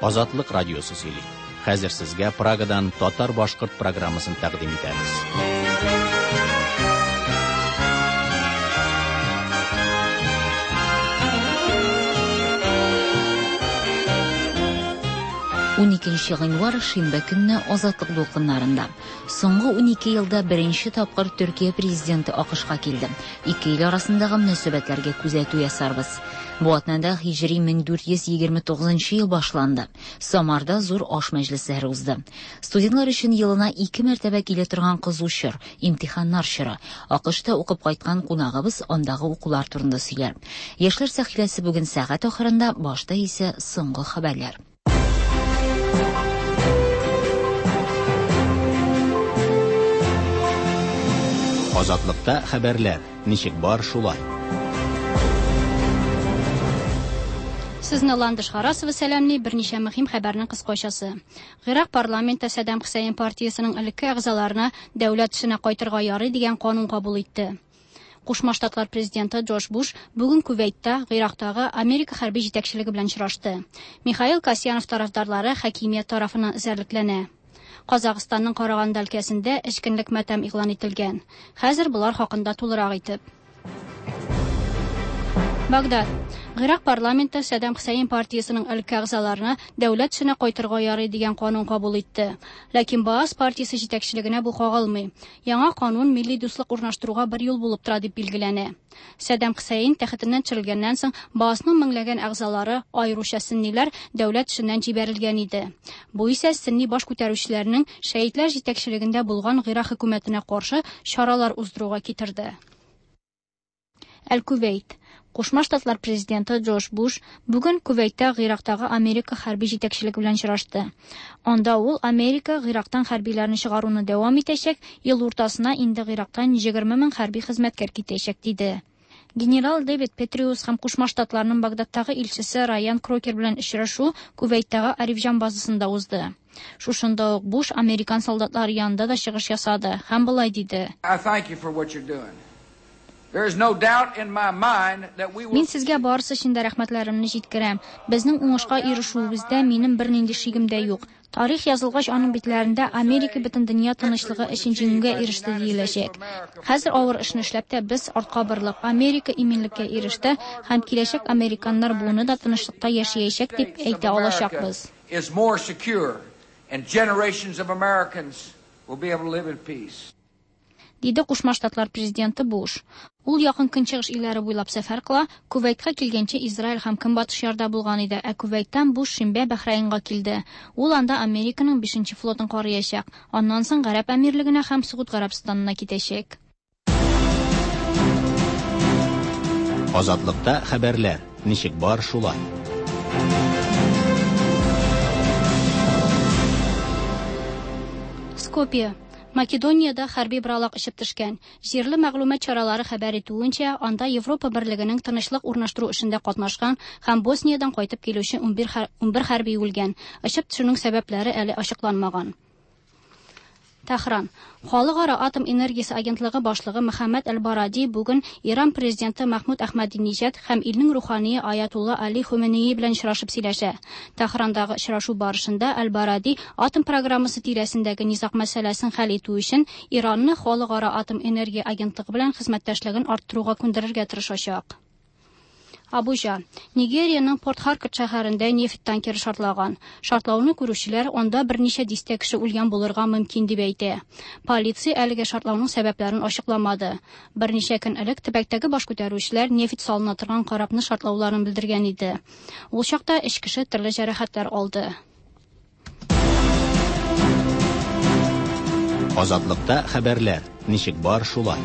Азатлык радиосы сөйли. Хәзер сезгә Прагадан татар-башкорт программасын тәкъдим итәбез. Гыйнвар шимбә көнне Азатлык дулкыннарында. Соңгы 12 елда беренче тапкыр Төркия президенты АКШка килде. Ике ил арасындагы мөнәсәбәтләргә күзәтү ясарбыз. Бу атнада Һиҗри 1429 ел башланды. Самарда зур аш мәҗлесләре узды. Студентлар өчен елына 2 мәртәбә килә торган кызу чор, имтиханнар чоры. АКШта укып кайткан кунагыбыз андагы укулар турында сөйләр. Яшьләр сәхифәсе бүген сәгать ахырында, башта исә соңгы хәбәрләр. Азатлыкта хәбәрләр. Ничек бар шулай? Сезне Ландыш Харасова сәламли берничә мөһим хәбәрнең кыскачасы. Гыйрак парламенты Саддам Хусейн партиясының элекке әгъзаларына дәүләт эшенә кайтырга ярый дигән канун кабул итте. Кушма Штатлар президенты Джордж Буш бүген Кувейтта Гыйрактагы Америка хәрби җитәкчелеге белән очрашты. Михаил Касьянов тарафдарлары хакимият тарафыннан эзәрлекләнә. Казакъстанның Караганда өлкәсендә эшкинлек матәм игълан ителгән. Хәзер булар хакында тулырак итеп. Багдад. Гыйрак парламенты Саддам Хусейн партиясының элекке әгъзаларына дәүләт эшенә кайтырга ярый дигән канун кабул итте. Ләкин Баас партиясе җитәкчелегенә бу кагылмый. Яңа канун милли дуслык урнаштыруга бер юл булып тора дип билгеләнә. Саддам Хусейн тәхетеннән төшерелгәннән соң Баасның меңләгән әгъзалары, аеруча сөнниләр, дәүләт эшеннән җибәрелгән иде. Бу исә сөнни баш күтәрүчеләрнең шәһитләр җитәкчелегендә булган Гыйрак хөкүмәтенә каршы чаралар уздыруга китерде. Әл-Кувейт. Кушма Штатлар президенты Джордж Буш бүген Кувейтта Гыйрактагы Америка хәрби җитәкчелеге белән очрашты. Анда ул Америка Гыйрактан хәрбиләрне чыгаруны дәвам итәчәк, ел уртасына инде Гыйрактан 20 мең хәрби хезмәткәр китәчәк диде. Генерал Дэвид Петриус һәм Кушма Штатларның Багдадтагы илчесе Райан Крокер белән очрашу Кувейттагы Арифҗан базасында узды. Шушында ук Буш американ солдатлары янында да чыгыш ясады һәм булай диде. Мин сезгә барысы өчен дә рәхмәтләремне җиткерәм. Безнең уңышка ирешүебездә минем бернинди шигем дә юк. Тарих язылгач аның битләрендә Америка бөтен дөнья тынычлыгы өчен җиңүгә иреште диеләчәк. Хәзер авыр эшне эшләп тә без артка борылып Америка иминлеккә иреште һәм киләчәк американнар буны да тынычлыкта яшәячәк дип әйтә алачакбыз. Диде Кушма Штатлар президенты Буш. Ул якын көнчыгыш илләре буйлап сәфәр кыла, Кувейтка килгәнче Израиль һәм Көнбатыш ярда булган иде, ә Кувейттан Буш шимбә Бәхрәйнга килде. Ул анда Американың 5-нче флотын карыячак. Аннан соң Гарәп әмирлегенә һәм Сугуд Гарәбстанына китәчәк. Азатлыкта хәбәрләр. Ничек бар шулай? Скопье. Македонияда хәрби бралак ишеп төшкән. Җирле мәгълүмат чаралары хәбәр итүенчә, анда Европа берлегенең тынычлык урнаштыру эшендә катнашкан һәм Босниyaдан кайтып килүче 11 хәрби үлгән. Ишеп төшүнең сәбәпләре әле ачыкланмаган. Тәһран. Халыкара атом энергиясе агентлыгы башлыгы Мөхәммәд Әл-Баради бүген Иран президенты Махмуд Әхмәдинеҗад һәм илнең рухани Аятулла Али Хомейни белән очрашып сөйләшә. Тәһрандагы очрашу барышында Әл-Баради атом программасы тирәсендәге низак мәсьәләсен хәл итү өчен Иранны халыкара атом энергия агентлыгы белән хезмәттәшлеген арттыруга күндерергә тырышачак. Абуджа. Нигерияның Порт-Харкорт шәһәрендә нефть танкеры шартлаган. Шартлауны күрүчеләр анда берничә дистә кеше үлгән булырга мөмкин дип әйтә. Полиция әлегә шартлауның сәбәпләрен ачыкламады. Берничә көн элек төбәктәге баш күтәрүчеләр нефть салына торган карабны шартлауларын белдергән иде. Ул чакта 3 кеше төрле җәрәхәтләр алды. Азатлыкта хәбәрләр. Ничек бар шулай?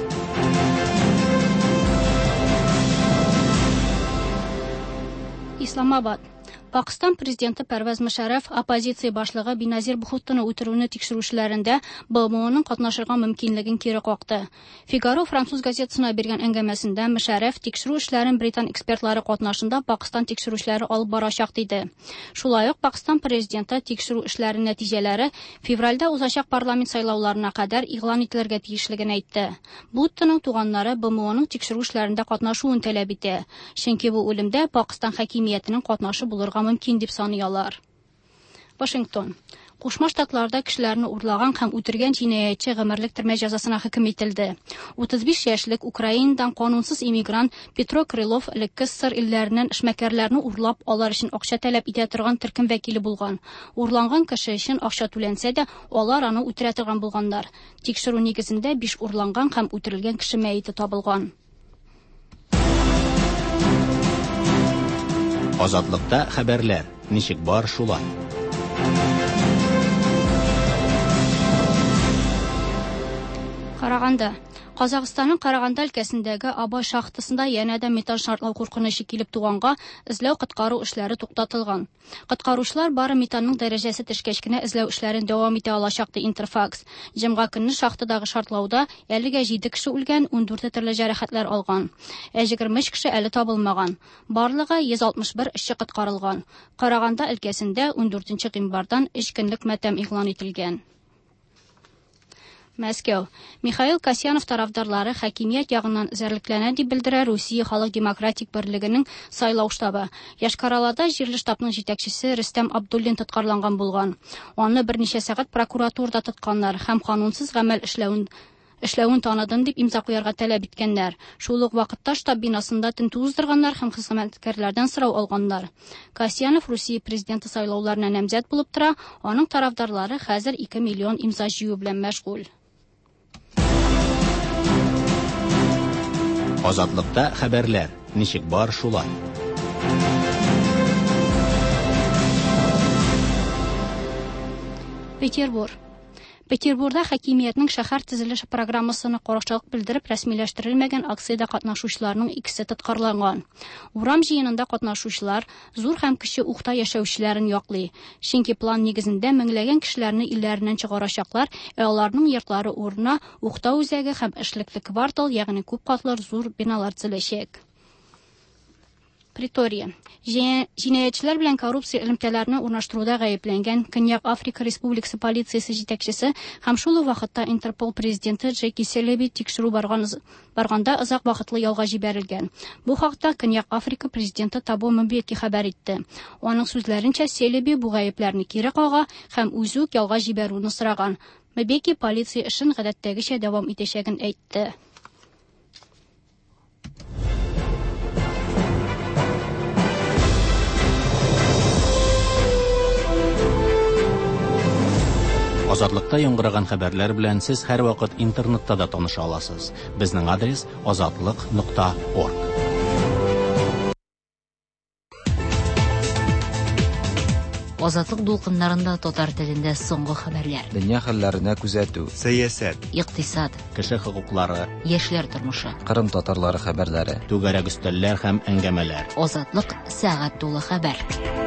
Исламабад. Пакистан президенты Парвез Мушарраф оппозиция башлыгы Биназир Бхуттаны үтерүне тикшерүчеләрендә БМОның катнашырга мөмкинлеген кире какты. Фигаро француз газетасына биргән әңгәмәсендә Мушарраф тикшерү эшләрен Британ экспертлары катнашында Пакистан тикшерүчеләре алып барачак диде. Шулай ук Пакистан президенты тикшерү эшләренең нәтиҗәләре февральдә узачак парламент сайлауларына кадәр игълан ителергә тиешлеген әйтте. Бхуттаның туганнары БМОның тикшерү эшләрендә катнашуын таләп итә. Чөнки бу үлемдә Пакистан хакимиятенең катнашы булырга мөмкин дип саныйлар. Вашингтон. Кушма Штатларда кешеләрне урлаган һәм үтергән җинаятьче гомерлек төрмә җәзасына хөкем ителде. 35 яшьлек Украинадан канунсыз иммигрант Петро Крылов элекке СССР илләреннән эшмәкәрләрне урлап алар өчен акча таләп итә торган төркем вәкиле булган. Урланган кеше өчен акча түләнсә дә, алар аны үтерә торган булганнар. Тикшерү нигезендә 5 урланган һәм үтерелгән кеше мәете табылган. Азатлыкта хәбәрләр. Ничек бар шулай? Караганда. Казакъстанның Караганда өлкәсендәге Аба шахтасында янәдә металл шартлау куркынычы килеп туганга, эзләү коткару эшләре туктатылган. Коткаручылар бары металлның дәрәҗәсе төшкәч кенә эзләү эшләрен дәвам итә алачак ди Интерфакс. Җомга көнне шахтадагы шартлауда 57 кеше үлгән, 14 төрле җәрәхәтләр алган. 20 кеше әле табылмаган. Барлыгы 161 эшче коткарылган. Караганда өлкәсендә 14 гыйнвардан 3 көнлек матәм игълан ителгән. Мәскәү. Михаил Касьянов тарафдарлары хакимият ягыннан зәрлекләнә дип белдерә Русия Халык демократик берлегенең сайлау штабы. Яшкаралада җирле штабның җитәкчесе Рөстәм Абдуллин тоткарланган булган. Аны берничә сәгать прокуратурада тотканнар һәм канунсыз гамәл эшләвен таныдым дип имза куярга таләп иткәннәр. Шул ук вакытта штаб бинасында тентү уздырганнар һәм хезмәткәрләрдән сорау алганнар. Касьянов Русия президенты сайлауларына намзәт булып тора, аның тарафдарлары хәзер 2 миллион имза җыю белән мәшгуль. Азатлыкта хәбәрләр. Ничек бар шулай? Петербургда хакимиятның шәһәр төзелеш программасына каршылык белдереп рәсмиләштерелмәгән акциядә катнашучыларның икесе тоткарланган. Урам җыенында катнашучылар зур һәм кече Ухта яшәүчеләрен яклый. Чөнки план нигезендә меңләгән кешеләрне илләреннән чыгарачаклар, аларның йортлары урынына Ухта үзәге һәм эшлекле квартал, ягъни күп катлы зур биналар төзеләчәк. Притория. Җинаятьчеләр белән коррупция элемтәләрне урнаштыруда гаепләнгән Көньяк Африка Республикасы полициясе җитәкчесе һәм шул ук вакытта Интерпол президенты Джеки Селеби тикшерү барганда озак вакытлы ялга җибәрелгән. Бу хакта Көньяк Африка президенты Табо Мбеки хәбәр итте. Аның сүзләренчә, Селеби бу гаепләрне кире кага һәм үзе үк ялга җибәрүне сораган. Мбеки полиция эшен гадәттәгечә дәвам итәчәген әйтте. Азатлыкта яңгыраган хәбәрләр белән сез һәр вакыт интернетта да таныша аласыз. Безнең адрес azatlyk.org. Азатлык дулкыннарында татар телендә соңгы хәбәрләр. Дөнья хәлләренә күзәтү, сәясәт, Икътисад, Кеше хокуклары, яшьләр тормышы. Кырым татарлары хәбәрләре. түгәрәк өстәлләр һәм әңгәмәләр. Азатлык сәгать тулы хәбәр.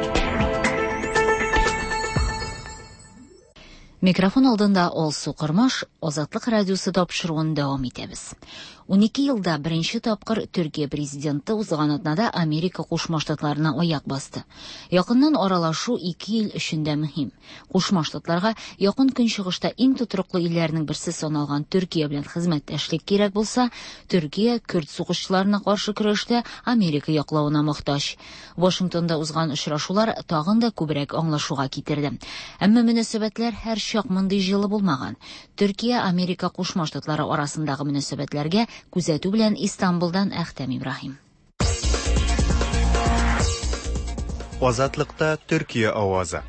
Микрофон алдында Алсу Кырмаш, Азатлык радиосы тапшыруын дәвам итәбез. 12 елда беренче тапкыр Төркия президенты узган атнада Америка Кушма Штатларына аяк басты. Якыннан аралашу 2 ил өчен дә мөһим. Кушма Штатларга якын көнчыгышта иң тотрыклы илләрнең берсе саналган Төркия белән хезмәттәшлек кирәк булса, Төркия Көрд сугышчыларына каршы көрәштә Америка яклавына мохтаҗ. Вашингтонда узган очрашулар тагын да күбрәк аңлашуга китерде. Әмма мөнәсәбәтләр һәр чак мондый җылы булмаган. Төркия Америка Кушма Штатлары арасындагы мөнәсәбәтләргә күзәтү белән Истанбулдан Әхтәм Ибраһим. Азатлыкта Төркия авазы.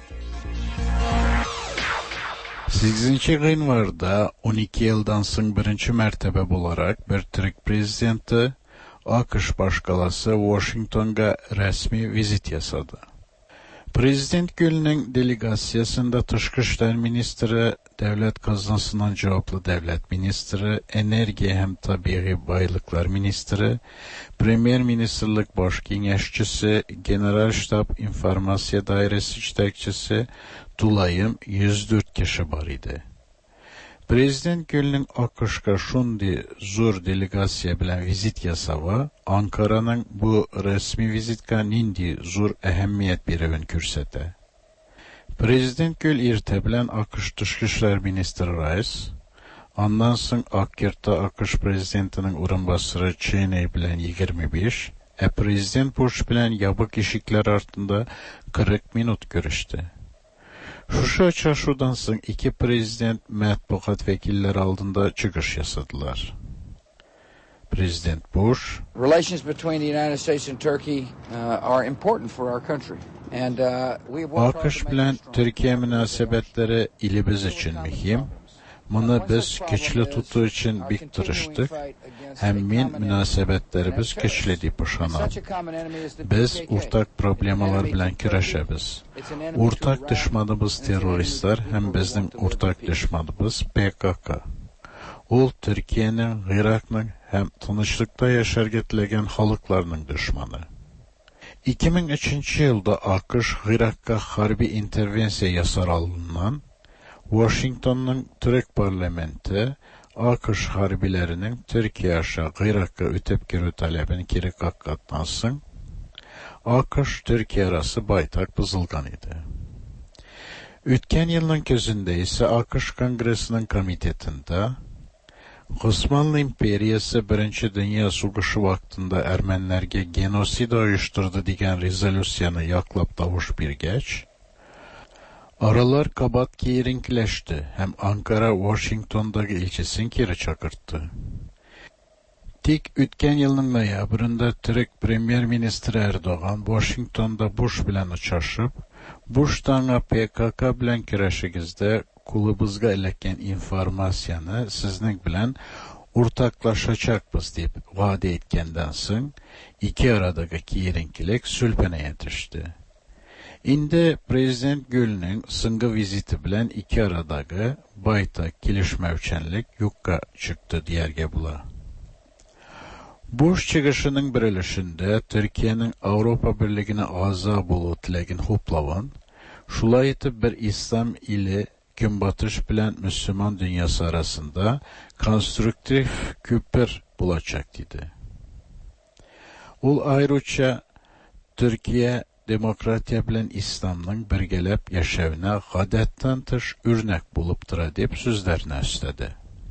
8 гыйнварда 12 елдан соң беренче мәртәбә буларак бер төрек президенты АКШ башкаласы Вашингтонга рәсми визит ясады. Президент Гөлнең делегациясында тышкы эшләр министры, дәүләт казнасыннан җаваплы дәүләт министры, энергия һәм табигый байлыклар министры, премьер-министрлык баш киңәшчесе, генераль штаб информация даирәсе җитәкчесе тулаем 104 кеше бар иде. Президент Гөлнең АКШка шундый зур делегация белән визит ясавы Анкараның бу рәсми визитка нинди зур әһәмият бирүен күрсәтә. Президент Гөл иртә белән АКШ тышкы эшләр министры Райс, аннан соң Аккерта АКШ президентының урынбасары Ченей белән 25, президент Буш белән ябык ишекләр артында 40 минут күреште. Şuşa uçuşudan soň iki prezident matbuat vekilleri aldında çıkış yasadılar. Prezident Bush, Relations between the United States and Turkey are important for our country. And we will AQSh bilen Türkiye münasebetleri ilimiz için mühim. Bunu biz güçlü tutuğu için bik tırıştık. Hem münasebetlerimiz güçlü deyip uşanam. Biz ortak problemalar bilen küreşebiz. Ortak düşmanımız teröristler, hem bizim ortak düşmanımız PKK. Ol Türkiye'nin, Irak'nın hem tanışlıkta yaşargetlegen halıklarının düşmanı. 2003 yılda AQSh Irak'a harbi intervensiya yasar alınan, Washington'un Türk parlamenti AQSh harbilerinin Türkiye aşağı Irak'a ötep girü talebini geri kakatlansın. AQSh Türkiye arası baytak bızılgan idi. Ötken yılın közünde ise AQSh Kongresi'nin komitetinde Osmanlı İmperiyası 1. Dünya Sugışı vaktında Ermenilerge genosid uyuşturdu degen rezolüsyonu yaklap davuş bir geç, aralar kabat keyrinkileşti, hem Ankara Washington'daki ilçesini kiri çakırttı. Tik ötken yılın noyabrında Türk Premier Ministri Erdoğan Washington'da Bush bilen uçaşıp, Bush'tan PKK bilen kireşigizde kulubuzga eleken informasyonu sizning bilen ortaklaşacakbız deyip vade etkenden soň iki aradaki kiyerinkilik sülpeneye düştü. Indi Prezident Gül'nün sıngı viziti bilen iki aradaki baytak kilişmevçenlik yukka çıktı diyerge bula. Bush çıkışının birilişinde Türkiye'nin Avrupa Birliği'ne aza bulu tilegin hoplavan, şulay etip bir İslam ili Günbatış bilen Müslüman dünyası arasında konstruktif köpür bulacak dedi. Ol ayrıca Türkiye demokratiya bilen İslam'ın birgelep yaşavına gadettan tış örnek bulup dıra deyip sözlerine üstedi.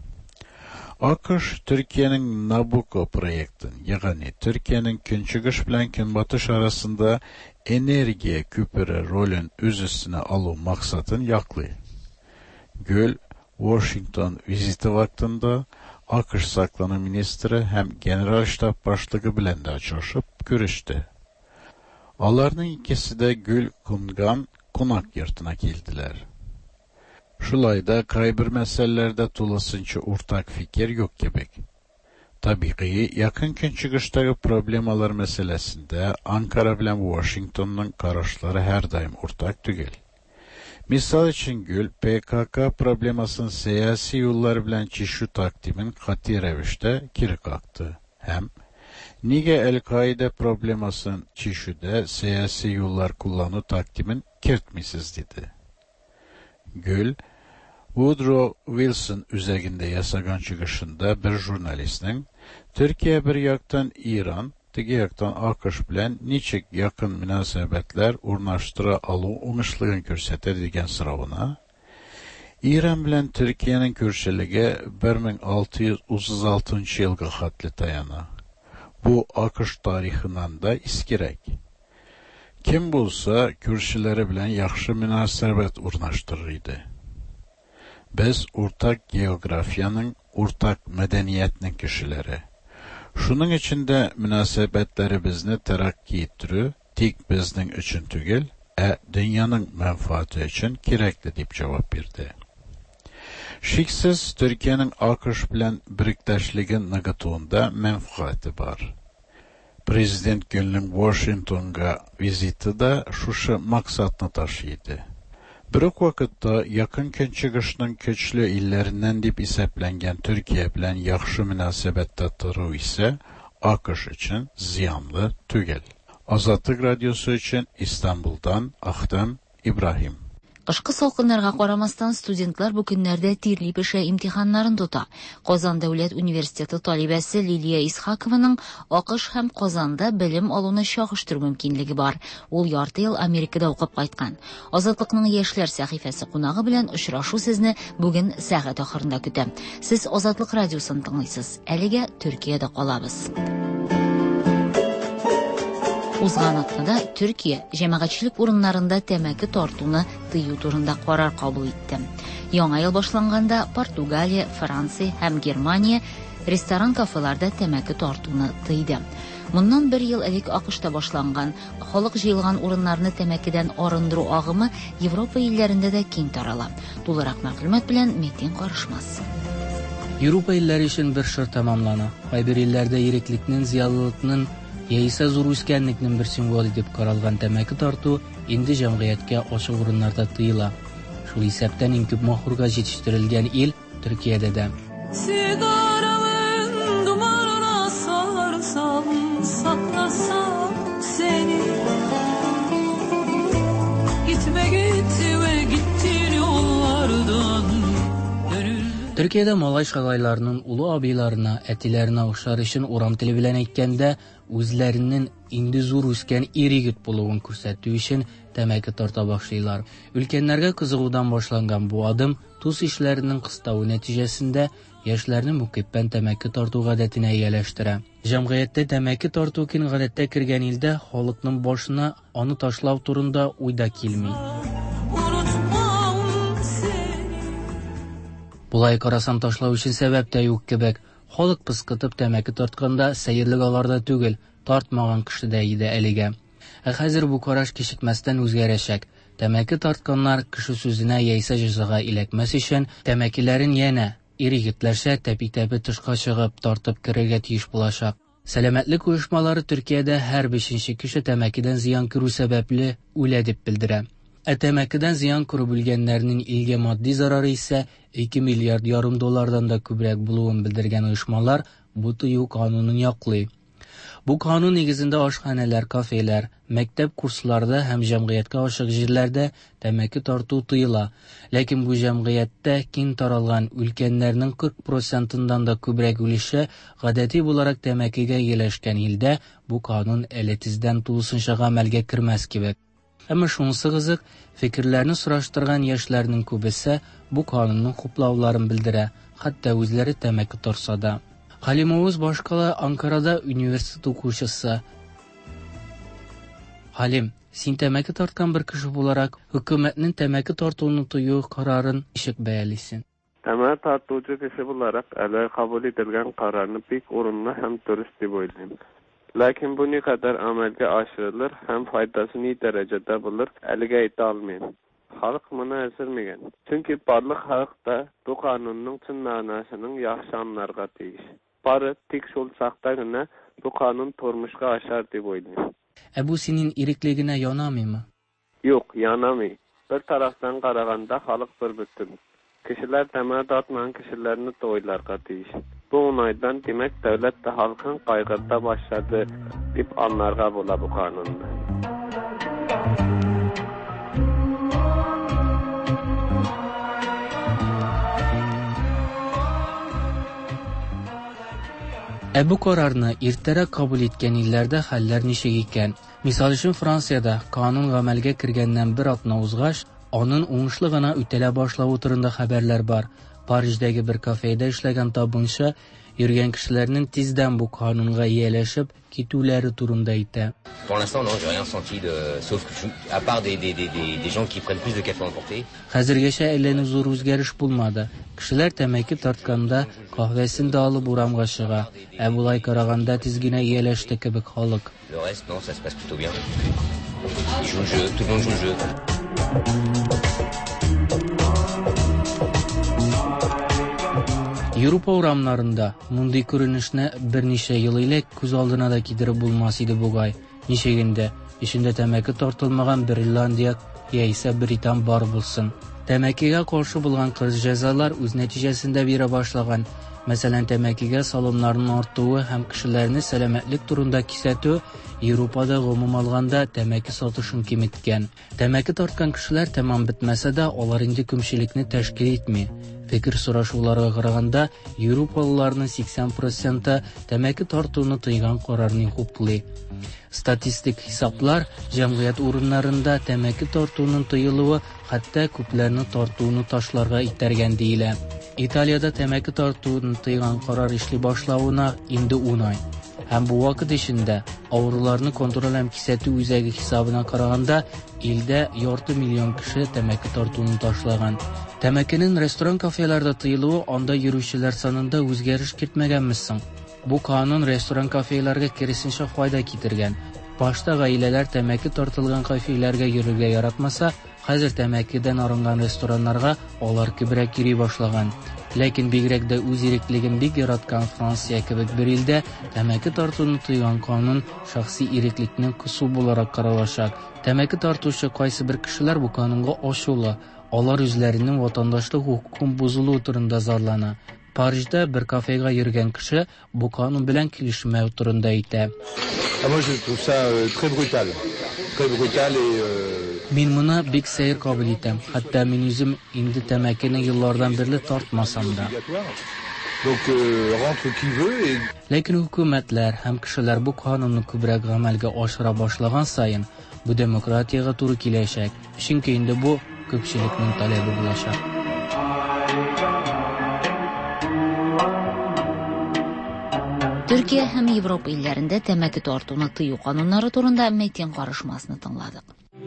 AQSh Türkiye'nin Nabucco proyektin, yani Türkiye'nin Künçügüş bilen Günbatış arasında enerjiye köpürü rolün öz üstüne alı maksatın yaklı. Gül, Washington viziti vaktinde AQSh Saklama Ministri hem General Ştab Başlığı bilen de açışıp görüştü. Alarının ikisi de Gül Kungan konak yurtuna geldiler. Şulayda kaybır meselelerde tulasınca ortak fikir yok gebek. Tabii ki yakın Künçügüşteki problemalar meselesinde Ankara bilen Washington'un karışları her daim ortak tügel. Misal için Gül, PKK problemasının siyasi yollar bilen çişu takdimin katı revişte kiri kalktı. Hem, nige El-Kaide problemasının çişüde siyasi yollar kullanı takdimin kirtmisiz dedi. Gül, Woodrow Wilson üzerinde yasagan çıkışında bir jurnalistinin Türkiye bir yaktan İran, tigi yaktan AQSh bilen niçik yakın münasebetler urnaştıra alı oňuşlygyn körseter degen sorawına, İran bilen Türkiye'nin körşeligi 1636 ýylga hatly tayana. Bu AQSh tarihinden da iskirek. Kim bolsa körşeleri bilen yaxşı münasebet urnaştırır idi. Biz ortak geografiyanın, ortak medeniyetinin kişileri. Şunun içinde münasebetleri bizni terakki ettirü, tik bizning için tügel, dünyanın menfaati için gerekli deyip cevap verdi. Şiksiz Türkiye'nin AQSh bilen birikdaşligi nıgıtuğunda menfaati var. Prezident Gül'nün Washington'a viziti de şuşu maksatını taşıydı. Bir vakitte yakın Künçügüş'nün köçlü illerinden deyip iseplengen Türkiye bilen yaxşı münasebette tırı ise AQSh için ziyanlı tügel. Azatlık Radyosu için İstanbul'dan Ahtem İbrahim. Qышkı salkınlarga qaramasdan studentlar bu günlerde tirli peşe imtihanlarını tuta. Qozan Devlet Üniversiteti talibesi Liliya İshakovanың AQSh hem Qozanda bilim aluna şaxıştırı mümkinligi var. Ol yartı yıl Amerikada okup qaytkan. Azatlıqның Yaşlar sahifesi qonağı bilen uçraşu sizni bugün saat ahırında kütü. Siz Azatlık Radyosu'nu tınlaysız. Əlige Türkiye'de qalabız. Узган атнада Төркия җәмәгатьчелек урыннарында тәмәке тартуны тыю турында карар кабул итте. Яңа ел башланганда Португалия, Франция һәм Германия ресторан-кафеларда тәмәке тартуны тыйды. Моннан 1 ел элек АКШта башланган халык җыелган урыннарны тәмәкедән арындыру агымы Европа илләрендә дә киң тарала. Тулырак мәгълүмат белән Метин Карышмас. Европа илләре өчен бер шыр тамамлана. Кайбер илләрдә иреклекнең, зыялылыкның яисә зур үскәнлекнең бер символы дип каралган тәмәке тарту инде җәмгыятькә ачык урыннарда тыела. Шул исәптән иң күп махурга җитештерелгән ил Төркиядә дә. Sigaramın dumanına sarsam, saklasam seni. Gitme gittin yollardan. Төркиядә малай шагайларның улы абыйларына, әтиләренә охшар өчен урам теле белән әйткәндә, үзләренең инде зур үскән ир-егет булуын күрсәтү өчен тәмәке тарта башлыйлар. Өлкәннәргә кызыгудан башланган бу адым тус эшләренең кыстауы нәтиҗәсендә яшьләрне мукиппән тәмәке тарту гадәтенә ияләштерә. Җәмгыятьтә тәмәке тарту киң гадәткә кергән илдә халыкның башына аны ташлау турында уйда килми. Булай карасам ташлау өчен сәбәп тә юк кебек. Халык пыскытып тәмәке тартканда сәерлек аларда түгел, тартмаган кешедә иде әлегә. Хәзер бу караш кичекмәстән үзгәрәчәк. Тәмәке тартканнар кеше сүзенә яисә җәзага иләкмәс өчен тәмәкеләрен янә ир-егетләрчә тәпи-тәпи тышка чыгып тартып керергә тиеш булачак. Сәламәтлек оешмалары Төркиядә һәр 5нче кеше тәмәкедән зыян күрү сәбәпле үлә дип белдерә. Тәмәкедән зыян күреп үлгәннәрнең илгә матди зарары исә 2,5 миллиард доллардан да күбрәк булуын белдергән оешмалар бу тыю канунын яклый. Бу канун нигезендә ашханәләр, кафелар, мәктәп курсларда һәм җәмгыятькә ачык җирләрдә тәмәке тарту тыела. Ләкин бу җәмгыятьтә киң таралган өлкәннәрнең 40%-ндан да күбрәк үлеше гадәти буларак тәмәкегә ияләшкән илдә бу канун әле тиздән тулысынча гамәлгә кермәс кебек. Әмма шунысы кызык, фикерләрне сораштырган яшьләрнең күбесе бу канунның хуплауларын белдерә, хәтта үзләре тәмәке тарса да. Халимовыз башкала Анкарада университет укучысы. Халим, син тәмәке тарткан бер кеше буларак, хөкүмәтнең тәмәке тартуны тыю карарын ничек бәялисең? Тәмәке тартучы кеше буларак, әле кабул ителгән карарны бик урынлы һәм дөрес дип уйлыйм. Ләкин бу никадәр әмәлгә ашырылыр һәм файдасы ни дәрәҗәдә булыр, әлегә әйтә алмыйм. Халык моны әзермәгән. Чөнки барлык халыкта бу канунның чын мәгънәсенең яхшы аңларга тиеш. Бары тик шул сакта гына бу канун тормышка ашар дип уйлыйм. Бу синең иреклегенә янамыймы? Юк, янамый. Бер тарафтан караганда халык бер бүтән. Кешеләр тәмәке тартмаган кешеләрне тойларга тиеш. Бу уңайдан димәк дәүләт тә халкын кайгырта башлады дип анларга була бу канунны. Бу карарны иртәрәк кабул иткән илләрдә хәлләр ничек икән? Мисал өчен Франциядә канун гамәлгә кергәннән бер атна узгач, аның уңышлы гына үтәлә башлавы турында хәбәрләр бар. Париждәге бер кафеда эшләгән табынчы йөргән кешеләрнең тиздән бу канунга ияләшеп китүләре турында әйтә. Pour l'instant, non, j'ai rien senti sauf à part des gens qui prennent plus de café emporté. Хәзергәчә әллә зур үзгәреш булмады. Кешеләр тәмәке тартканда каһвәсен дә алып урамга чыга. Булай караганда тиз генә ияләште кебек халык. Le reste, non, ça se passe plutôt bien. Ils jouent le jeu, tout le monde joue le jeu. Европа урамнарында мондый күренешне берничә ел элек күз алдына да китереп булмас иде бугай. Ничегендә ишендә тәмәке тартылмаган бер Ирландия яисә Британ бар булсын. Тәмәкегә каршы булган кырыс җәзалар үз нәтиҗәсендә бирә башлаган. Мәсәлән, тәмәкегә салымнарның артуы һәм кешеләрне сәламәтлек турында кисәтү Европада гомум алганда тәмәке сатышын киметкән. Тәмәке тарткан кешеләр тәмам бетмәсә дә, алар инде күпчелекне тәшкил итми. Фикер сорашуларга караганда, Европалыларның 80% тәмәке тартуны тыйган карарны хуплый. Статистик хисаплар җәмгыять урыннарында тәмәке тартуның тыелуы хәтта күпләрне тартуны ташларга итәргән диелә. Италиядә тәмәке тартуны тыйган карар эшли башлауына инде 10 ай. Һәм бу вакыт эчендә авыруларны контроль һәм кисәтү үзәге хисабына караганда, илдә 2 миллион кеше тәмәке тартуны ташлаган. Тәмәкенең ресторан-кафеларда тыелуы анда йөрүчеләр санында үзгәреш кертмәгәнмесең. Бу канун ресторан-кафеларга киресенчә файда китергән. Башта гаиләләр тәмәке тартылган кафеларга йөрергә яратмаса, хәзер тәмәкедән арынган рестораннарга алар күбрәк йөри башлаган. Ләкин бигрәк дә үз иреклеген бик яраткан Франция кебек бер илдә тәмәке тартуны тыйган канун шәхси иреклекне кысу буларак каралачак. Тәмәке тартучы кайсы бер кешеләр бу канунга ачулы. Алар үзләренең ватандашлык хукукын бузылу турында зарлана. Парижда бер кафега йөргән кеше бу канун белән килешмәү турында әйтә. Мин моны бик сәер кабул итәм. Хәтта мин үзем инде тәмәкене еллардан бирле тартмасам да. Ләкин хөкүмәтләр һәм кешеләр бу канунны күбрәк гамәлгә ашыра башлаган саен, бу демократиягә туры киләчәк. Чөнки инде бу күпчелекнең таләбе булачак. Төркия һәм Европа илләрендә тәмәке тартуны тыю кануннары турында митинг карашмасını тыңладык.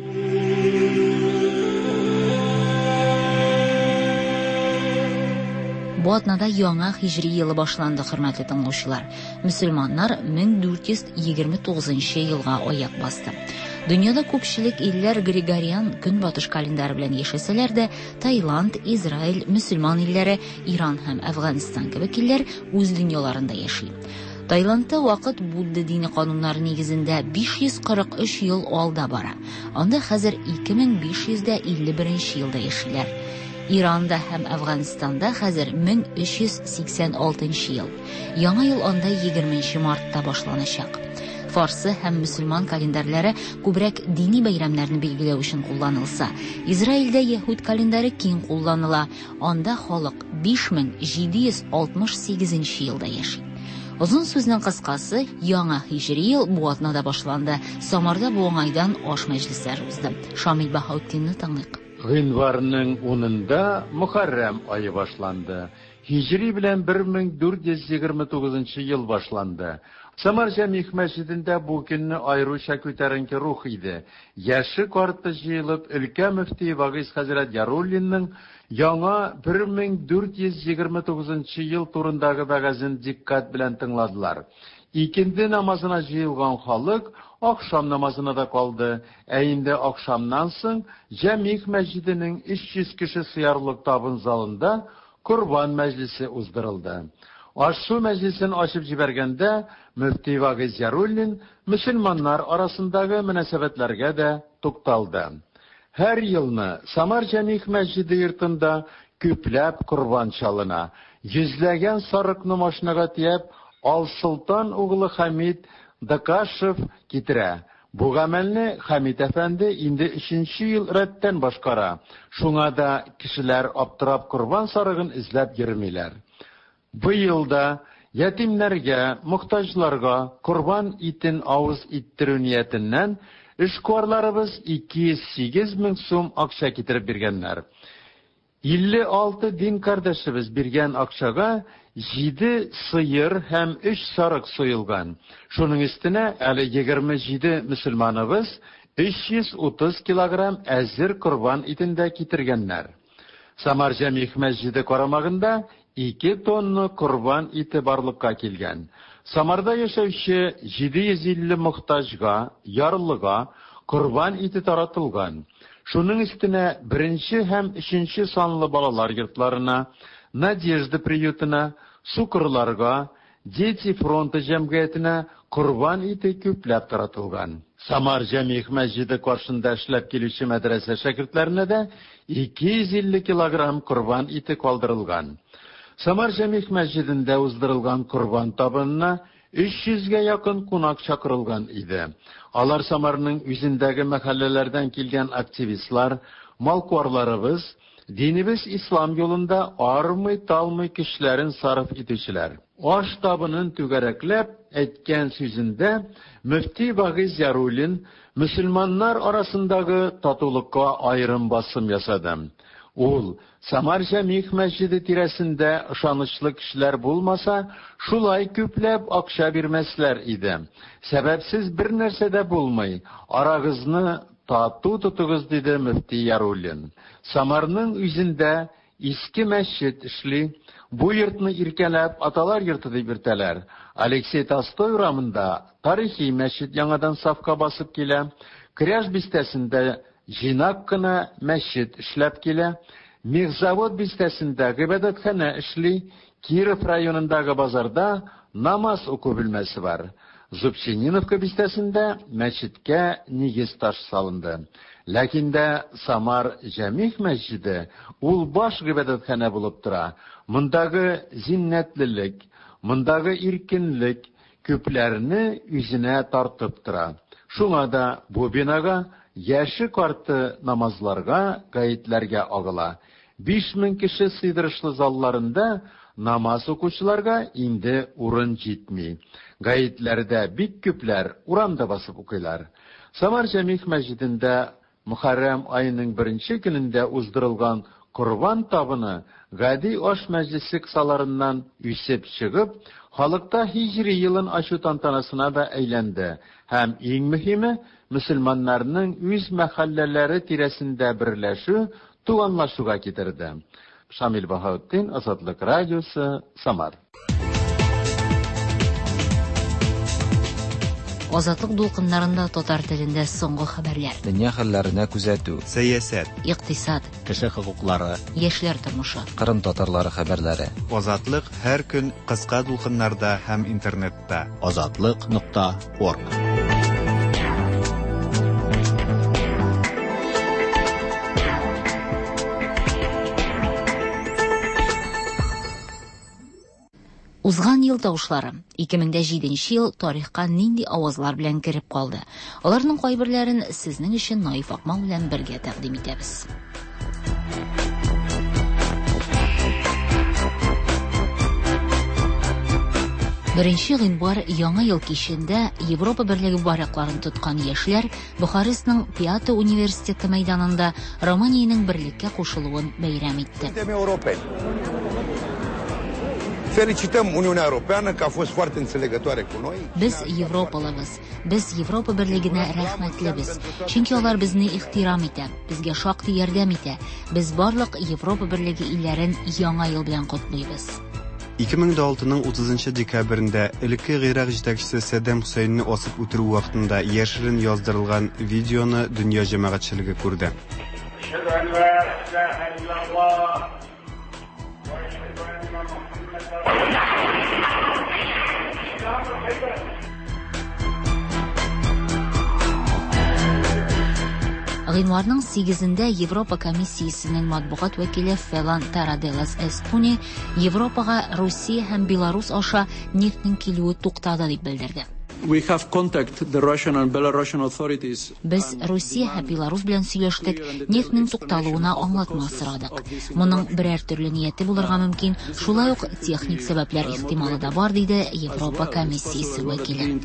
Бу атнада яңа хижри елы башланды, хөрмәтле тыңлаучылар. Мөселманнар 1429 елга аяк басты. Дөньяда күпчелек илләр Григориан көнбатыш календары белән яшәсәләр дә, Таиланд, Израиль, мөселман илләре, Иран һәм Әфганстан кебек илләр үз дөньяларында яши. Таиландта вакыт Будда дине кануннары нигезендә 543 ел алда бара. Анда хәзер 2551 елда яшиләр. Иранда һәм Әфганстанда хәзер 1386 ел. Яңа ел анда 20 мартта башланачак. Фарсы һәм мөселман календарлары күбрәк дини бәйрәмнәрне билгеләү өчен кулланылса, Израильдә яһуд календаре киң кулланыла. Анда халык 5768 елда яши. Озын сүзнең кыскасы, яңа хижри ел бу атнада башланды. Самарда бу уңайдан аш мәҗлесләре узды. Шамил Баһаутдинны тыңлыйк. Гыйнварның 10-нда Мөхәррәм ае башланды. Хижри белән 1429 ел башланды. Самар Җәмигъ мәчетендә бу көнне аеруча күтәренке рух иде. Яше карты җыелып, өлкә мөфти Вагиз хәзрәт Яруллинның яңа 1429 ел турындагы вәгазен диккат белән тыңладылар. Икенде намазына җыелган халык акшам намазына да калды. Инде акшамнан соң Җәмигъ мәчетенең 300 кеше сыярлык табын залында Курбан мәҗлесе уздырылды. Ашу мәҗлесен ачып җибәргәндә мөфти Вагиз Яруллин мөселманнар арасындагы мөнәсәбәтләргә дә тукталды. Һәр елны Самар Җәмигъ мәчете йортында күпләп Курбан чалына. Йөзләгән сарыкны машинага тиеп, Ал-Султан углы Хамид Дакашев китерә. Бу гамәлне Хамид әфәнде инде 3нче ел рәттән башкара. Шуңа да кешеләр аптырап Курбан сарыгын эзләп йөрмиләр. Бу елда ятимнәргә, мохтаҗларга Курбан итен авыз иттерү ниятеннән эшкуарларыбыз 208 мең сум акча китереп биргәннәр. 56 дин кардәшебез биргән акчага 7 сыер һәм 3 сарык соелган. Шуның өстенә әле 27 мөселманыбыз 330 килограмм әзер Курбан итендә китергәннәр. Самар Җәмигъ мәчете карамагында 2 тонна Курбан ите барлыкка килгән. Самарда яшәүче 750 мохтаҗга, ярлыга Курбан ите таратылган. Шуның өстенә 1нче һәм 3нче санлы балалар йортларына, Надежда приютына, Сукырларга, Дети фронты җәмгыятенә Курбан ите күпләп таратылган. Самар Җәмигъ мәчете каршында эшләп килүче мәдрәсә шәкертләренә дә 250 килограмм Курбан ите калдырылган. Самар Җәмигъ мәчетендә уздырылган Курбан табынына 300-гә якын кунак чакырылган иде. Алар Самарның үзендәге мәхәлләләрдән килгән активистлар, малкуарларыбыз, динебез ислам юлында армый-талмый кешеләрен сарыф итүчеләр. Аш табынын түгәрәкләп әйткән сүзендә мөфти Вагиз Яруллин мөселманнар арасындагы татулыкка аерым басым ясады. Ул, Самар Җәмигъ мәчете тирәсендә ышанычлы кешеләр булмаса, шулай күпләп акча бирмәсләр иде. Сәбәпсез бер нәрсә дә булмый. Арагызны тату тотыгыз, диде мөфти Яруллин. Самарның үзендә иске мәчет эшли. Бу йортны иркәләп аталар йорты дип йөртәләр. Алексей Толстой урамында тарихи мәчет яңадан сафка басып килә. Кряж бистәсендә җинак кына мәчет эшләп килә. Мехзавод бистәсендә гыйбадәтханә эшли. Киров районындагы базарда намаз уку бүлмәсе бар. Зубчининовка бистәсендә мәчеткә нигез таш салынды. Ләкин дә Самар Җәмигъ мәчете ул баш гыйбадәтханә булып тора. Мондагы зиннәтлелек, мондагы иркенлек күпләрне үзенә тартып тора. Шуңа да бу бинага яше карты намазларга, гаетләргә агыла. 5000 кеше сыйдырышлы залларында намаз укучыларга инде урын җитми. Гаетләрдә бик күпләр урамда басып укыйлар. Самар Җәмигъ мәчетендә Мөхәррәм айының 1-нче көнендә уздырылган Корбан табыны гади аш мәҗлесе кысаларыннан үсеп чыгып, халыкта Һиҗри елын ачу тантанасына да әйләнде. Һәм иң мөһиме, мөселманнарның үз мәхәлләләре тирәсендә берләшү, туганлашуга китерде. Шамил Баһаутдин, Азатлык радиосы, Самар. Азатлык дулкыннарында татар телендә соңгы хәбәрләр. Дөнья хәлләренә күзәтү, Сәясәт, Икътисад, кеше хокуклары, яшьләр тормышы. Кырым татарлары хәбәрләре. Азатлык һәр көн кыска дулкыннарда һәм интернетта. Азатлык.орг. Узган ел тавышлары 2007 ел тарихка нинди авазлар белән кереп калды? Аларның кайберләрен сезнең өчен Наиф Акмал белән бергә тәкъдим итәбез. Беренче гыйнвар яңа ел кичендә Европа берлеге байракларын тоткан яшьләр Бухарестның Пиато университеты мәйданында Романиянең берлеккә кушылуын бәйрәм итте. Felicităm Uniunea Europeană că a fost foarte înțelegătoare cu noi. Biz Европалыбыз, biz Европа берлегенә рәхмәтлебез. Чөнки алар безне ихтирам итә, безгә шактый ярдәм итә. Без барлык Европа берлеге илләрен яңа ел белән котлыйбыз. 2006-ның 30 декабрендә элекке Гыйрак җитәкчесе Саддам Хусейнны асып үтерү вакытында яшерен яздырылган видеоны дөнья җәмәгатьчелеге күрде. Гыйнварның 8-ндә Европа комиссиясенең матбугат вәкиле Фелан Тараделас Эспуни Европага Россия һәм Беларус аша нефтнең килүе туктады дип белдерде. Без Россия һәм Беларус белән сөйләштек, нефтнең тукталуына аңлатма сорадык. Моның берәр төрле нияте булырга мөмкин, шулай ук техник сәбәпләр ихтималы да бар, диде Европа комиссиясе вәкиле.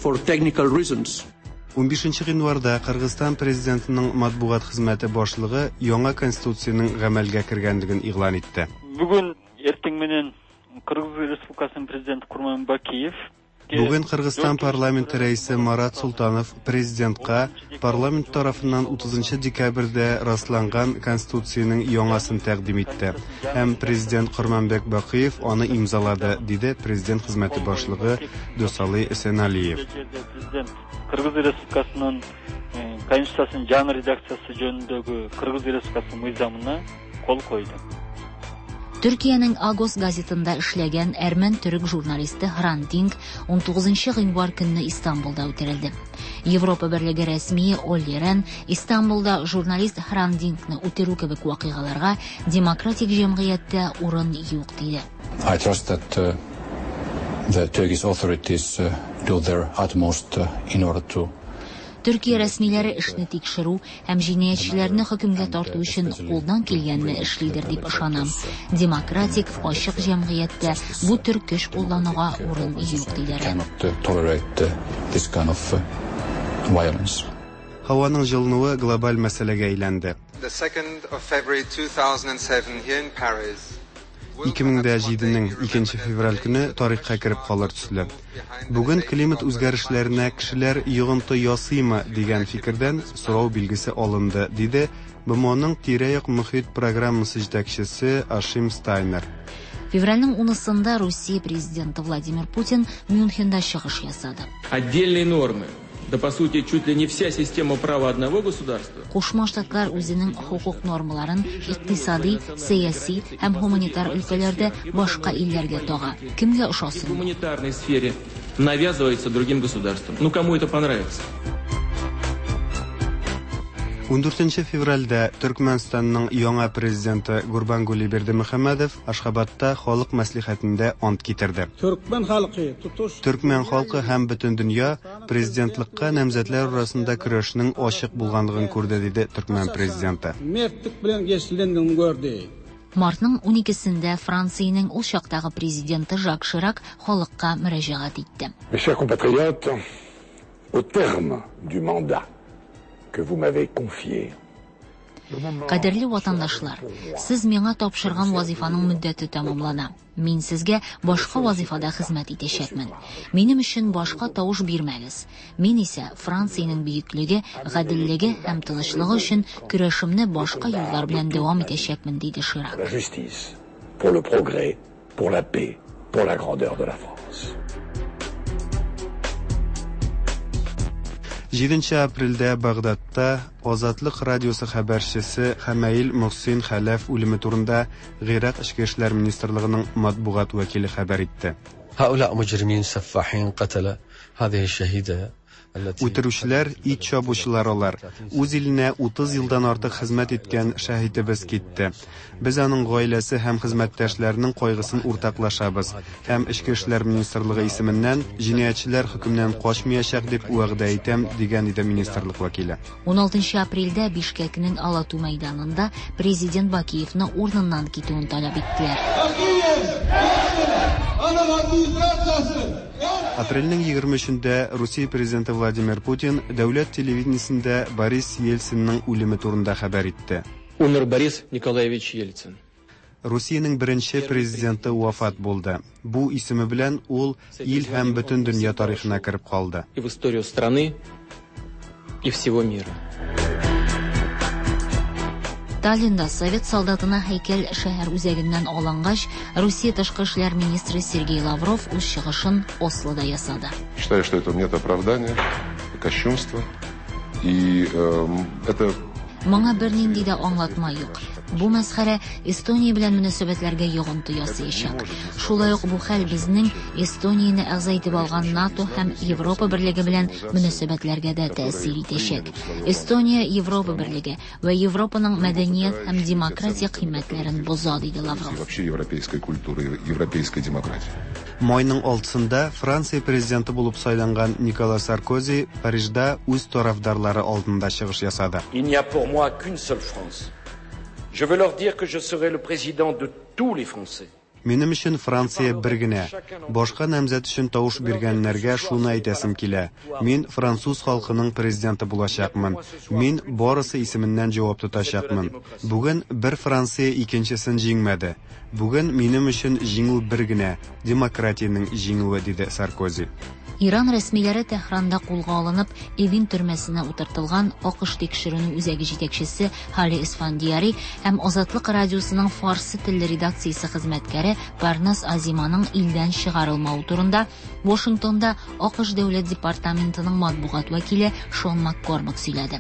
15 гыйнварда Кыргызстан президентының матбугат хезмәте башлыгы яңа конституцияның гамәлгә кергәнлеген игълан итте. Бүген эртең менен Кыргыз Республикасының президенты Курман Бакиев Бүген Кыргызстан парламенты рәисе Марат Султанов президентка парламент тарафыннан 30 декабрьдә расланган конституцияның яңасын тәкъдим итте. Һәм президент Курманбек Бакиев аны имзалады, диде президент хезмәте башлыгы Досалы Эсеналиев. Кыргыз Республикасының Конституциясының жаңы редакциясы жөнүндөгү Кыргыз Республикасының мыйзамына кол койду. Төркиянең Агос газетында эшләгән әрмән-төрек журналисты Hrant Dink 19 гыйнвар көнне Истанбулда үтерелде. Европа берлеге рәсми Олли Рен Истанбулда журналист Hrant Dinkны үтерү кебек вакыйгаларга демократик җәмгыятьтә урын юк диде. I trust that the Turkish authorities do their utmost in order to Төркия рәсмиләре эшне тикшерү һәм җинаятьчеләрне хөкемгә тарту өчен кулдан килгәнне эшлидер дип ышанам. Демократик, ачык җәмгыятьтә бу төр көч куллануга урын юк диләр. Һаваның җылынуы глобаль мәсьәләгә әйләнде. 2007-нең 2 февраль көне тарихка кереп калыр төсле. Бүген климат үзгәрешләренә кешеләр йогынты ясыймы дигән фикердән сорау билгесе алынды, диде БМОның тирә-як мөхит программасы җитәкчесе Ашим Стайнер. Февральнең 10-сында Россия президенты Владимир Путин Мюнхенда чыгыш ясады. Отдельные нормы. Да, по сути, чуть ли не вся система права одного государства. Кушма Штатлар үзенең хукук нормаларын икътисади, сәяси һәм гуманитар өлкәләрдә башка илләргә тага. Кемгә ошасын? В гуманитарной сфере навязывается другим государствам. Ну, кому это понравится? 14 февральдә Төркмәнстанның яңа президенты Гурбангулы Бердимөхәммәдов Ашхабадта халык мәслихәтендә ант китерде. Төркмән халкы һәм бөтен дөнья президентлыкка намзәтләр арасында көрәшнең ачык булганлыгын күрде, диде Төркмән президенты. Мартның 12-сендә Франциянең ул чактагы президенты Жак Ширак халыкка мөрәҗәгать итте. Mes chers compatriotes, au terme du mandat que vous m'avez confié. Кадерле ватандашлар, сез миңа тапшырган вазифаның мөддәте тәмамлана. Мин сезгә башка вазифада хезмәт итәчәкмен. Минем өчен башка тавыш бирмәгез. Мин исә Франциянең бөеклеге, гаделлеге һәм тынычлыгы өчен көрәшемне башка юллар белән дәвам итәчәкмен, диде Ширак. La justice, pour le progrès, pour la paix, pour la grandeur de la France. 7 апрельдә Багдадта Азатлык радиосы хәбәрчесе Хамаил Мөхсин Хәләф үлеме турында Гыйрак Эчке эшләр министрлыгының матбугат вәкиле хәбәр итте. هؤلاء مجرمين سفاحين قتل هذه الشهيدة. Үтерүчеләр, ит чабучылар алар. Үз иленә 30 елдан артык хезмәт иткән шаһидыбыз китте. Без аның гаиләсе һәм хезмәттәшләренең кайгысын уртаклашабыз. Һәм Эчке эшләр министрлыгы исеменнән җинаятьчеләр хөкемнән качмаячак дип вәгъдә итәм, дигән иде министрлык вәкиле. 16 апрельдә Бишкекнең Алату мәйданында президент Бакиевны урыныннан китүен таләп иттеләр. Апрельнең 23-ндә Русия президенты Владимир Путин дәүләт телевидениесендә Борис Ельцинның үлеме турында хәбәр итте. Умер Борис Николаевич Ельцин. Русиянең беренче президенты вафат булды. Бу исеме белән ул ил һәм бөтен дөнья тарихына кереп калды. И в историю страны, и всего мира. Таллинда Совет солдатына һәйкәл шәһәр үзәгеннән алынгач, Русия тышкы эшләр министры Сергей Лавров үз чыгышын Ослода ясады. Считаю, что это нет оправдания, кощунство, и это... Моңа бернинди дә аңлатма юк. Бу мәсхәрә Эстония белән мөнәсәбәтләргә йогынты ясаячак. Шулай ук бу хәл безнең Эстонияны әгъза итеп алган НАТО һәм Европа берлеге белән мөнәсәбәтләргә дә тәэсир итәчәк. Эстония Европа берлеге ва Европаның мәдәният һәм демократия кыйммәтләрен боза, диде Лавров. Вообще европейская культура, европейская демократия. Майның 6-сында Франция президенты булып сайланган Никола Саркози Парижда үз тарафдарлары алдында чыгыш ясады. Il n'y a pour moi qu'une seule France. Je veux leur dire que je serai le président de tous les Français. Минем өчен Франция бер генә. Башка намзәт өчен тавыш биргәннәргә шуны әйтәсем килә. Мин француз халкының президенты булачакмын. Мин барысы исеменнән җавап тотачакмын. Бүген бер Франция икенчесен җиңмәде. Бүген минем өчен җиңү бер генә, демократияның җиңүе, диде Саркози. Иран рәсмиләре Тәһранда кулга алынып, Evin төрмәсенә утыртылган АКШ тикшеренү үзәге җитәкчесе Хали Исфандияри һәм Азатлык радиосының фарсы телле редакциясе хезмәткәре Парнас Азиманың илдән чыгарылмау турында Вашингтонда АКШ дәүләт департаментының матбугат вәкиле Шон Маккормак сөйләде.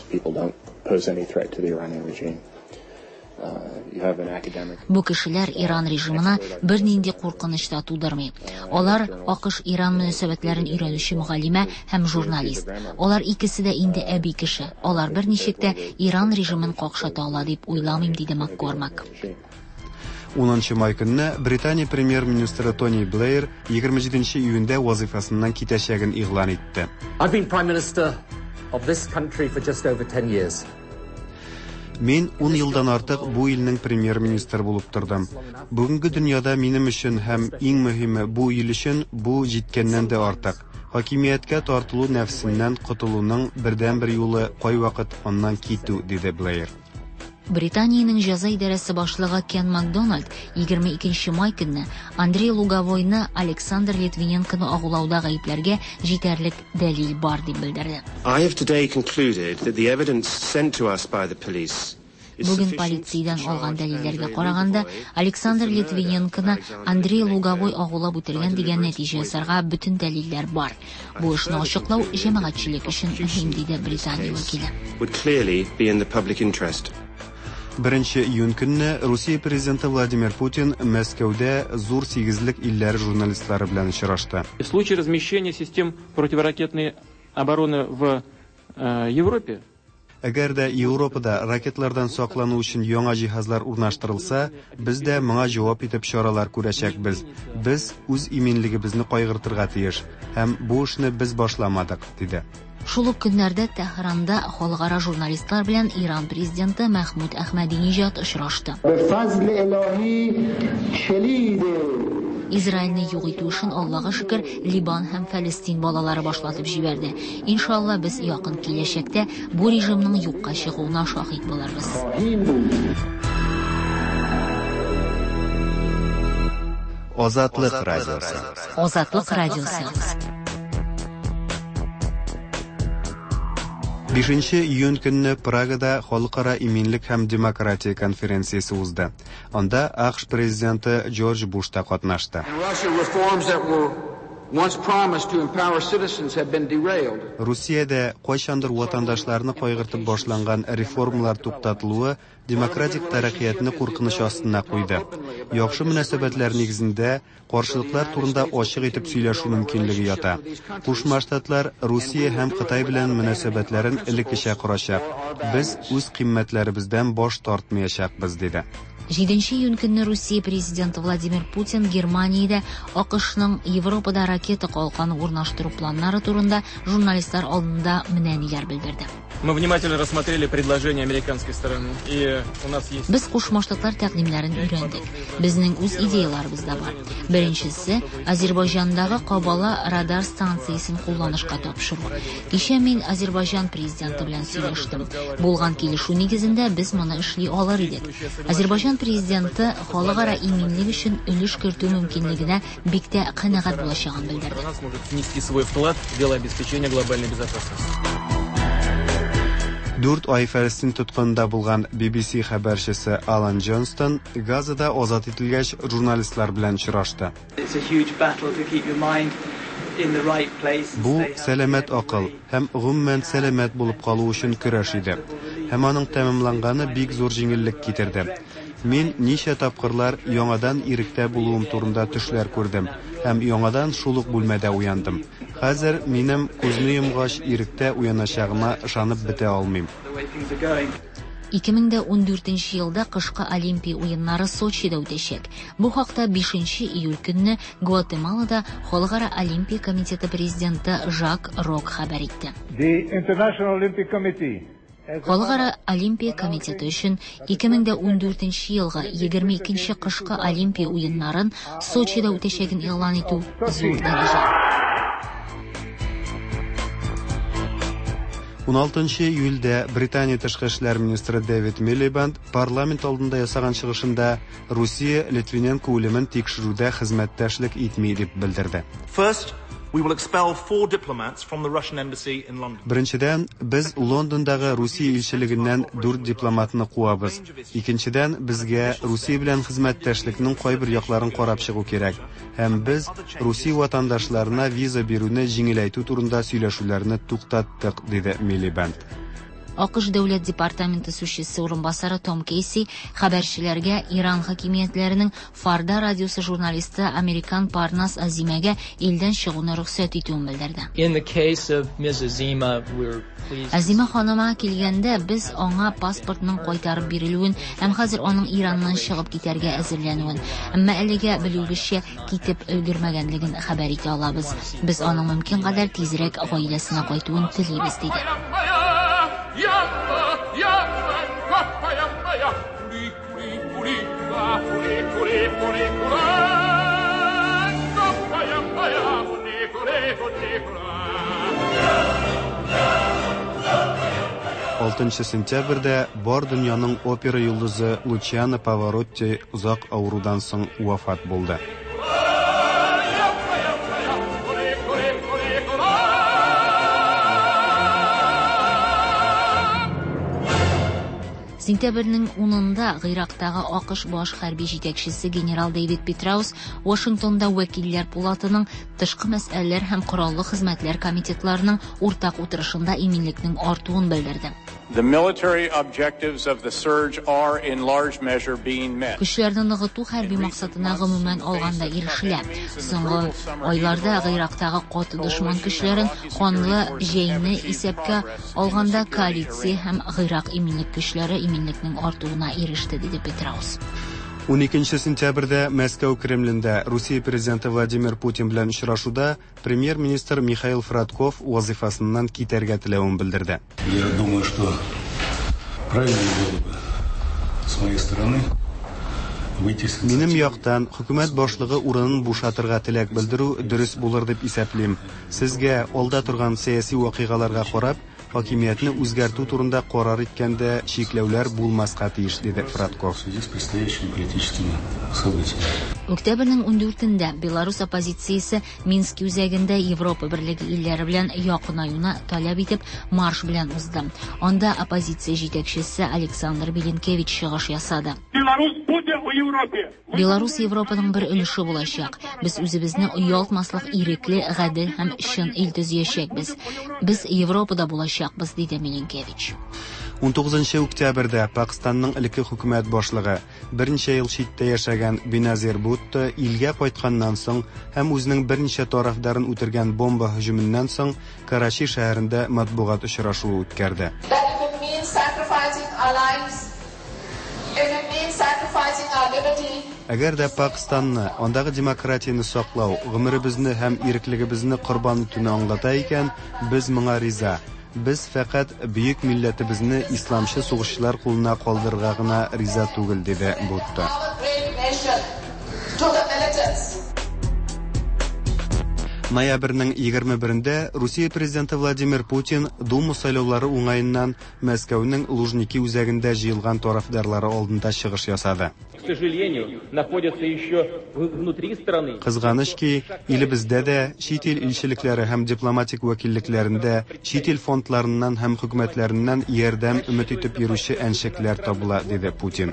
Бу кешеләр Иран режимына бернинди куркыныч та тудырмый. Алар АКШ-Иран мөнәсәбәтләрен өйрәнүче мөгаллимә һәм журналист. Алар икесе дә инде әби кеше. Алар берничек тә Иран режимын какшата ала дип уйламыйм, диде Маккормак. 10 май көнне Британия премьер-министры Тони Блэйр 27 июньдә вазифасыннан китәчәген игълан итте. I've been prime minister of this country for just over 10 years. Мин 10 елдан артык бу илнең премьер-министры булып тордым. Бүгенге дөньяда минем өчен һәм иң мөһиме бу ил өчен бу җиткәннән дә артык. Хакимияткә тартылу нәфсеннән котылуның бердән-бер юлы кайвакыт аннан китү, диде Блэйр. Британиянең җәза идарәсе башлыгы Кен Макдональд 22 май көнне Андрей Луговойны Александр Литвиненконы агулауда гаепләргә җитәрлек дәлил бар дип белдерде. I have today concluded that the evidence sent to us by the police Бүген полициядән алган дәлилләргә караганда, Александр Литвиненконы Андрей Луговой агулап үтергән дигән нәтиҗә ясарга бөтен дәлилләр бар. Бу эшне ачыклау җәмәгатьчелек өчен мөһим, диде Британия вәкиле. 1 июнь көнне Русия президенты Владимир Путин Мәскәүдә зур сигезлек илләр журналистлары белән очрашты. В случае размещения систем противоракетной обороны в Европе, Әгәр дә Европада ракетлардан саклану өчен яңа җиһазлар урнаштырылса, без дә моңа җавап итеп чаралар күрәчәкбез. Без үз иминлегебезне кайгыртырга тиеш, һәм бу эшне без башламадык, диде. Шул ук көннәрдә Тәһранда халыкара журналистлар белән Иран президенты Мәхмүд Әхмәдинеҗад очрашты. Израильне юк итү өчен Аллага шөкер Либан һәм Фәлестин балалары башлатып җибәрде. Иншалла без якын киләчәктә бу режимның юкка чыгуына шаһит булырбыз. Азатлык радиосы. Азатлык радиосы. 5 июнь көнне Прагада халыкара иминлек һәм демократия конференциясе узды. Анда АКШ президенты Джордж Буш та катнашты. Русиядә кайчандыр ватандашларны кайгыртып башланган реформалар туктатылуы демократик тараҡҡиятны куркыныч астына куйды. Яхшы мөнәсәбәтләр нигезендә каршылыклар турында ачык итеп сөйләшү мөмкинлеге ята. Кушма Штатлар Русия һәм Кытай белән мөнәсәбәтләрен элеккечә корачак. Без үз кыйммәтләребездән баш тартмаячакбыз, диде. 7 июнь көнне Русия президенты Владимир Путин Германиядә АКШның Европада ракета калканы урнаштыру планнары турында журналистлар алдында менә ниләр белдерде. Мы внимательно рассмотрели предложение американской стороны, и у нас есть... Без Кушма Штатлар тәкъдимнәрен өйрәндек. Безнең үз идеяларыбыз да бар. Беренчесе, Азербайҗандагы Кабала радар станциясын кулланышка тапшыру. Кичә мин Азербайҗан президенты белән сөйләштем. Булган килешү нигезендә без моны эшли алыр идек. Азербайҗан президенты халыкара иминлек өчен өлеш кертү мөмкинлегенә бик тә канәгать булачагын белдерде. Сможет внести свой вклад в дело обеспечения глобальной безопасности. 4 ай Фәлестин тоткынында булган BBC хәбәрчесе Алан Джонстон Газада азат ителгәч журналистлар белән очрашты. Бу сәламәт акыл һәм гомумән сәламәт булып калу өчен көрәш иде. Һәм аның тәмамланганы бик зур җиңеллек китерде. Мин ничә тапкырлар яңадан иректә булуым турында төшләр күрдем һәм яңадан шул ук бүлмәдә уяндым. Хәзер минем күзне йомгач иректә уяначагыма ышанып бетә алмыйм. 2014 елда кышкы Олимпия уеннары Сочида үтәчәк. Бу хакта 5 июль көнне Гватемалада Халыкара Олимпия комитеты президенты Жак Рок хәбәр итте. Халыкара Олимпия комитеты өчен 2014 елга 22 кышкы Олимпия уеннарын Сочида үтәчәген игълан итү зур дәрәҗә. 16 июльдә Британия тышкы эшләр министры Дэвид Милибанд парламент алдында ясаган чыгышында Русия Литвиненко үлемен тикшерүдә хезмәттәшлек итми дип белдерде. We will expel 4 diplomats from the Russian embassy in London. Беренчедән, без Лондондагы Русия илчелегеннән 4 дипломатны куабыз. Икенчедән, безгә Русия белән хезмәттәшлекнең кайбер якларын карап чыгу кирәк. Һәм без Русия ватандашларына виза бирүне җиңеләйтү турында сөйләшүләрне туктаттык, диде Милибанд. АКШ дәүләт департаменты сүзчесе урынбасары Том Кейси хәбәрчеләргә Иран хакимиятләренең Фарда радиосы журналисты Американ Парнас Азимәгә илдән чыгуны рөхсәт итүен белдерде. Азима ханымга килгәндә без аңа паспортның кайтарып бирелүен һәм хәзер аның Ираннан чыгып китәргә әзерләнүен, әмма әлегә белүгезчә китеп өлгермәгәнлеген хәбәр итә алабыз. Без аның мөмкин кадәр тизрәк гаиләсенә кайтуын телибез, диде. 6 сентябрьдә бар дөньяның опера йолдызы Лучиано Паваротти узак авырудан соң вафат булды. Сентябрьнең 10-нда Гыйрактагы АКШ баш хәрби җитәкчесе генерал Дэвид Петраус Вашингтонда вәкилләр палатының тышкы мәсьәләләр һәм кораллы хезмәтләр комитетларының уртак утырышында иминлекнең артуын белдерде. The military objectives of the surge are in large measure being met. Көчләрне ныгыту хәрби максатына гомумән алганда ирешелә. Соңгы айларда Гыйрактагы каты дошман көчләрен канлы җәйне исәпкә алганда коалиция һәм Гыйрак иминлек көчләре иминлекнең артуына иреште, диде Петраус. 12 сентябрьдә Мәскәү Кремлендә Русия президенты Владимир Путин белән очрашуда премьер-министр Михаил Фродков вазифасыннан китәргә теләвен белдерде. Я думаю, что правильно было бы с моей стороны выйти с Минем яктан хөкүмәт башлыгы урынын бушатырга теләк белдерү дөрес булыр дип исәплим. Сезгә алда торган сәяси вакыйгаларга карап, хакимиятне үзгәртү турында карар иткәндә шикләүләр булмаска тиеш, диде Фродков. Октябрьнең 14-дә Беларусь оппозициясе Минск үзәгендә Европа Берлеге илләре белән якынаюны таләп итеп марш белән узды. Анда оппозиция җитәкчесе Александр Беленкевич чыгыш ясады. Беларусь Европаның бер өлеше булачак. Без үзебезне оялтмаслык ирекле, гадел һәм чын ил төзәячәкбез. Без Европада булачакбыз, диде Беленкевич. 19 октябрьдә Пакистанның элекке хөкүмәт башлыгы берничә ел читтә яшәгән Беназир Бутто илгә кайтканнан соң һәм үзенең берничә тарафдарын үтергән бомба һөҗүменнән соң Карачи шәһәрендә матбугат очрашуы үткәрде. Әгәр дә Пакистанны, андагы демократияны саклау, гомеребезне һәм иреклегебезне корбан итүне аңлата икән, без моңа риза. Без фәкать бөек милләтебезне исламчы сугышчылар кулына калдырырга гына риза түгел, диде Бутто. Ноябрьнең 21-дә Русия президенты Владимир Путин Дума сайлаулары уңаеннан Мәскәүнең Лужники үзәгендә җыелган тарафдарлары алдында чыгыш ясады. Кызганыч ки, илебездә дә чит ил илчелекләре һәм дипломатик вәкиллекләрендә чит ил фондларыннан һәм хөкүмәтләреннән ярдәм өмет итеп йөрүче әншекләр табыла, диде Путин.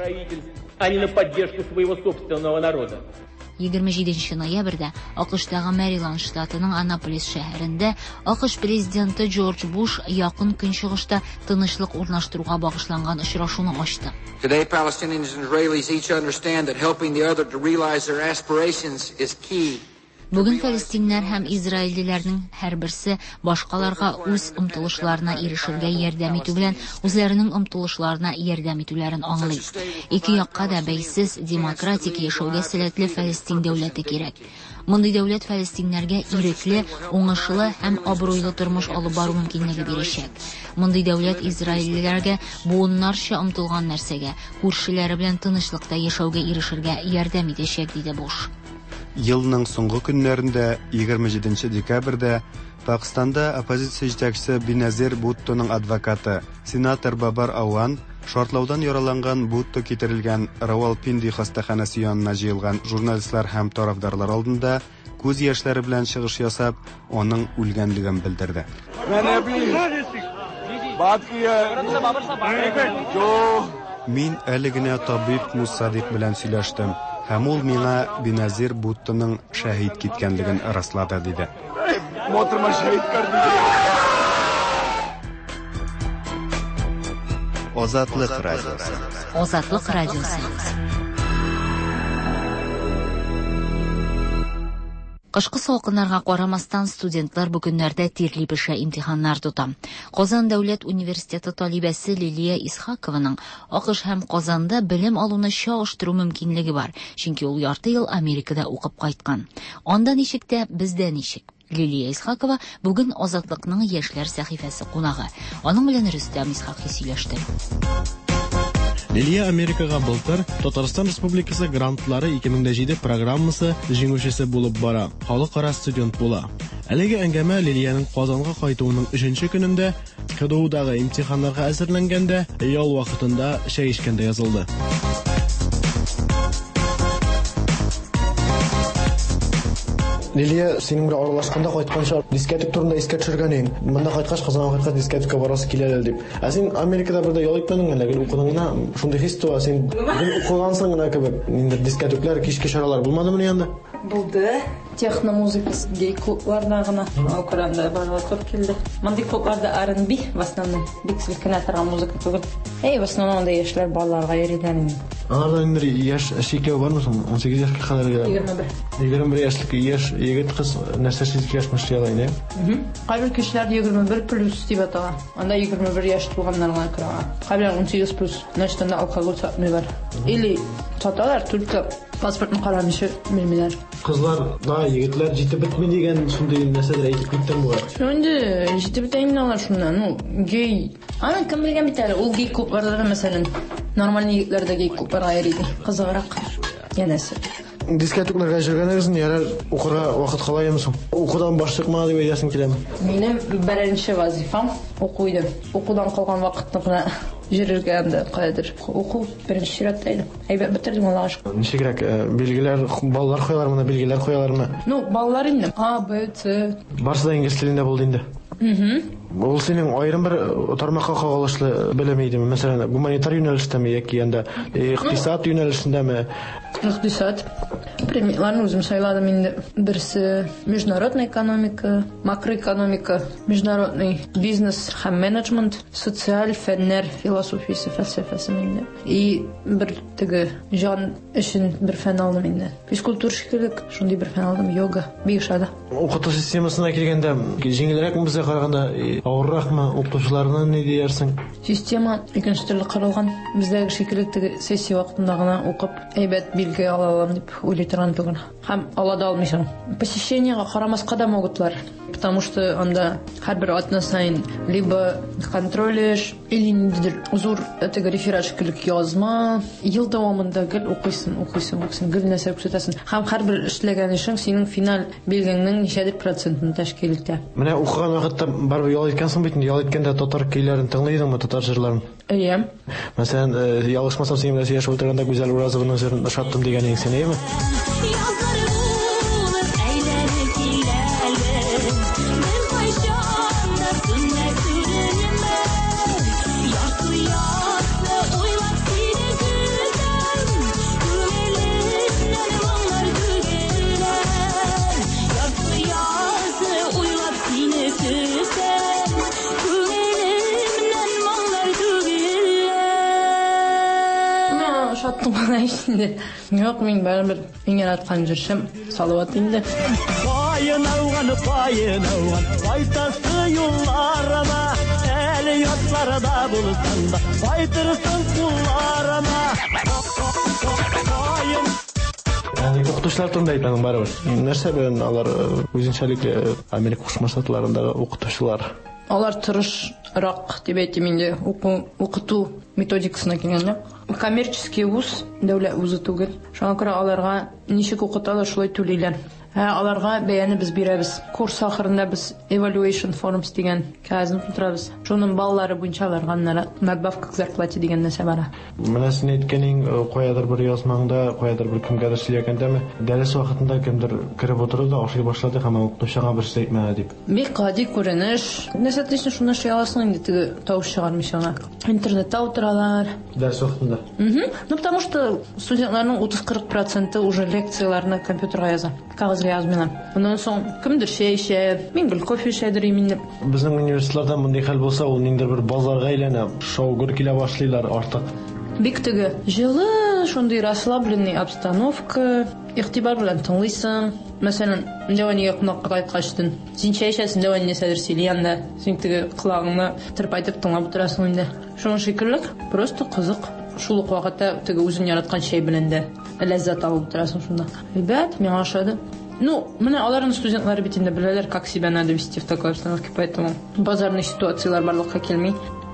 27 ноябрьдә АКШтагы Мэриленд штатының Анаполис шәһәрендә АКШ президенты Джордж Буш якын көнчыгышта тынычлык урнаштыруга багышланган очрашуны ачты. Today, Palestinians and Israelis each understand that helping the other to realize their aspirations is key. Бүген фәлестиннәр һәм израильлеләрнең һәрберсе башкаларга үз омтылышларына ирешергә ярдәм итү белән үзләренең омтылышларына ярдәм итүләрен аңлый. Ике якка да бәйсез демократик яшәүгә сәләтле Фәлестин дәүләте кирәк. Мондый дәүләт фәлестиннәргә ирекле, уңышлы һәм абруйлы тормыш алып бару мөмкинлеге бирәчәк. Мондый дәүләт израильлеләргә буыннарча омтылган нәрсәгә, күршеләре белән тынычлыкта яшәүгә ирешергә ярдәм итәчәк, диде Буш. Елның соңгы көннәрендә 27 декабрьдә Пакистанда оппозиция җитәкчесе Беназир Буттоның адвокаты сенатор Бабар Ауан шартлаудан яраланган Бутто китерелгән Равалпинди хастаханәсе янына җыелган журналистлар һәм тарафдарлар алдында күз яшьләре белән чыгыш ясап, аның үлгәнлеген белдерде. Мин әле генә табиб Мусадик белән сөйләштем. Һәм ул миңа Беназир Буттоның шәһид киткәнлеген раслады, диде. Азатлык радиосы. Азатлык радиосы. Кышкы салкыннарга карамастан студентлар бүгеннәрдә тирли пешә имтиханнар тота. Казан дәүләт университеты талибәсе Лилия Исхакованың АКШ һәм Казанда белем алуны чагыштыру мөмкинлеге бар, чөнки ул ярты ел Америкада укып кайткан. Анда ничек тә, бездә ничек? Лилия Исхакова бүген Азатлыкның яшьләр сәхифәсе кунагы. Аның белән Рөстәм Исхакый сөйләште. Лилия Америкага былтыр Татарстан Республикасы грантлары 2007 программасы җиңүчесе булып бара. Халыкара студент була. Әлеге әңгәмә Лилияның Казанга кайтуының 3нче көнендә КДУдагы имтиханнарга әзерләнгәндә, ял вакытында чәй эчкәндә язылды. Лилия, синең белән аралашканда кайтканча дискетик турында искә төшергән идең. Монда кайткач Казанга кайткач дискетикка барасы киләләр дип. Ә син Америкада бердә ял итмәдең әле, гел укыдыңна, шундый хис туа, син гел укыгансың гына кебек. Инде дискетиклар, кичке чаралар булмадымы янда? Булды. Техно-музыка гей клубларда гына Украинада барга туры килде. Мондый клубларда R&B в основном, бик силкенә торган музыка түгел. В основном анда яшьләр балаларга йөридән. Аларда инде яшь шикәү бармы соң? 18 яшькә кадәр. 21 яшьлек яшь егет кыз нәрсә сизгәч мышлый инде. Кайбер кешеләр 21 плюс дип атала. Анда 21 яшь тулганнарга кira. Кайбер 18 плюс. Значит, анда алкоголь сатмыйлар. Или саталар, только паспортны карамыйча белмиләр. Кызлар да егетләр җитеп бетми дигән шундый нәрсәдер әйтеп киттем була. Шунда җитеп бетәйм алар шунда. Гей. Аны кем белгән бит әле? Ул гей клубларда мәсәлән нормаль егетләр дә гей клубларга йөри. Кызыграк. Янәсе. Дискетикларга җөргәнегезне ярар укырга вакыт калаймы соң? Укудан баш чыкма дип әйтәсем киләме? Минем беренче вазифам уку иде. Укудан калган вакытны гына җөрергә анда кайдыр. Уку беренче чиратта иде. Әйбәт бетердем Аллага шөкер. Ничегрәк белгеләр, балалар коялар моны, белгеләр коялармы? Балалар инде. А, Б, Ц. Барсы да инглиз телендә булды инде. Ул синең аерым бер тармакка кагылышлы белем идеме? Мәсәлән, гуманитар юнәлештәме яки янда икътисад юнәлешендәме? Икътисад. Предметларны үзем сайладым инде. Берсе международная экономика, макроэкономика, международный бизнес һәм менеджмент, социаль фәннәр, философиясе, фәлсәфәсе инде. И бер теге җан өчен бер фән алдым инде. Физкультура шикеллек, шундый бер фән алдым, йога, бишада. Укыту системасына килгәндә, җиңелрәкме безгә караганда, авырракмы, укытучыларны ни диярсең? Система икенче төрле корылган. Бездәге шикеллек теге сессия вакытында гына укып, әйбәт билге ала алам дип уйлыйм түгел. Һәм ала да алмыйсың. Посещениегә карамаска да могутлар. Потому что анда һәрбер атна сайын либо контролешь, или ниндидер зур теге реферат шикеллек язма, ел дәвамында гел укыйсың, гел нәрсә күрсәтәсең. Һәм һәрбер эшләгән эшең синең финал билгеңнең ничәдер процентын тәшкил итә. Менә укыган вакытта барып ял иткәнсең бит, ял иткәндә татар көйләрен тыңлыйдыңмы, татар җырларын? Әйе. Мәсәлән, ялгышмасам син белән яшәп утырганда Гүзәл Уразованың җырын ышаттым дигәнең син әйеме? Yok, min baribir eng yaratgan жүршем Салават инде. Bayınavgan, baytası yollarına, eli yatlarda bulsan da, baytırsın kullarına. Yani укытучылар турында әйтәң барыбыр. Нәрсә белән алар үзенчәлекле Америка Кушма Штатларындагы укытучылар? Алар тырышрак дип әйтим инде, укыту методикасына килгәндә. Коммерческий вуз, дәүләт вузы түгел. Шуңа күрә аларга ничек укыталар, шулай түлиләр. Аларга бәяне без бирәбез. Курс ахырында без evaluation forms дигән кәгазьне тутырабыз. Шуның баллары буенча аларга надбавка к зарплате дигән нәрсә бара. Менә син әйткәнең каядыр бер язмаңда, каядыр бер кемгәдер сөйләгәндәме, дәрес вакытында кемдер кирип утырды да ашый башлады һәм укытучыга бер сүз әйтмәде дип. Бик гади күренеш. Нәрсә дисең, шуны шыяласың инде теге тавыш чыгармыйсың. Интернетта утыралар. Дәрес вакытында. Ну потому что студентларның 30-40% уже лекцияларны компьютерга яза. Кәгазьгә язмыйлар. Ондан соң кемдер чәй эчә, мин гел кофе эчәдер инде. Безнең университетларда мондай хәл булса, ул ниндидер бер базарга әйләнә, шау-гөр килә башлыйлар артык. Бик теге җылы, шундый расслабленный обстановка, игътибар белән тыңлыйсың. Мәсәлән, дәванигә кунакка кайткачтын. Син чәй эчәсең, дәван нәрсәдер сөйли янда. Син теге колагыңны тырпайтып тыңлап утырасың инде. Шуның шикеллек, просто кызык. Шул ук вакытта теге үзең яраткан чәй белән дә ләззәт алып утырасың шунда. Ребят, миңа ошады. Ну, менә аларның студентлары бит инде беләләр, как себя надо вести в такой обстановке, поэтому базарный ситуациялар барлыкка килми.